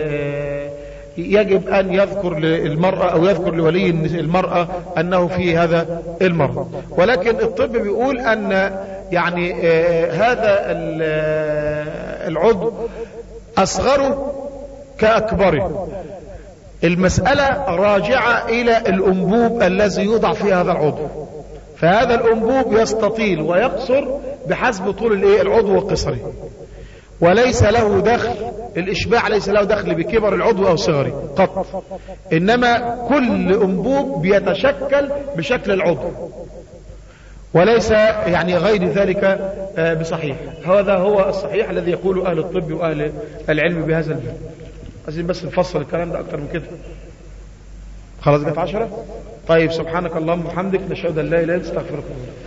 B: يجب أن يذكر للمرأة أو يذكر لولي المرأة أنه في هذا المرض. ولكن الطب بيقول أن يعني هذا العضو أصغره كأكبره. المسألة راجعة إلى الأنبوب الذي يوضع في هذا العضو، فهذا الأنبوب يستطيل ويقصر بحسب طول العضو وقصره، وليس له دخل الإشباع، ليس له دخل بكبر العضو أو صغره قط، إنما كل أنبوب بيتشكل بشكل العضو. وليس يعني غير ذلك بصحيح. هذا هو الصحيح الذي يقول أهل الطب وأهل العلم بهذا الباب. عايزين بس نفصل الكلام ده أكتر من كده. خلاص جت 10. طيب سبحانك اللهم وبحمدك نشهد أن لا إله إلا أنت نستغفرك.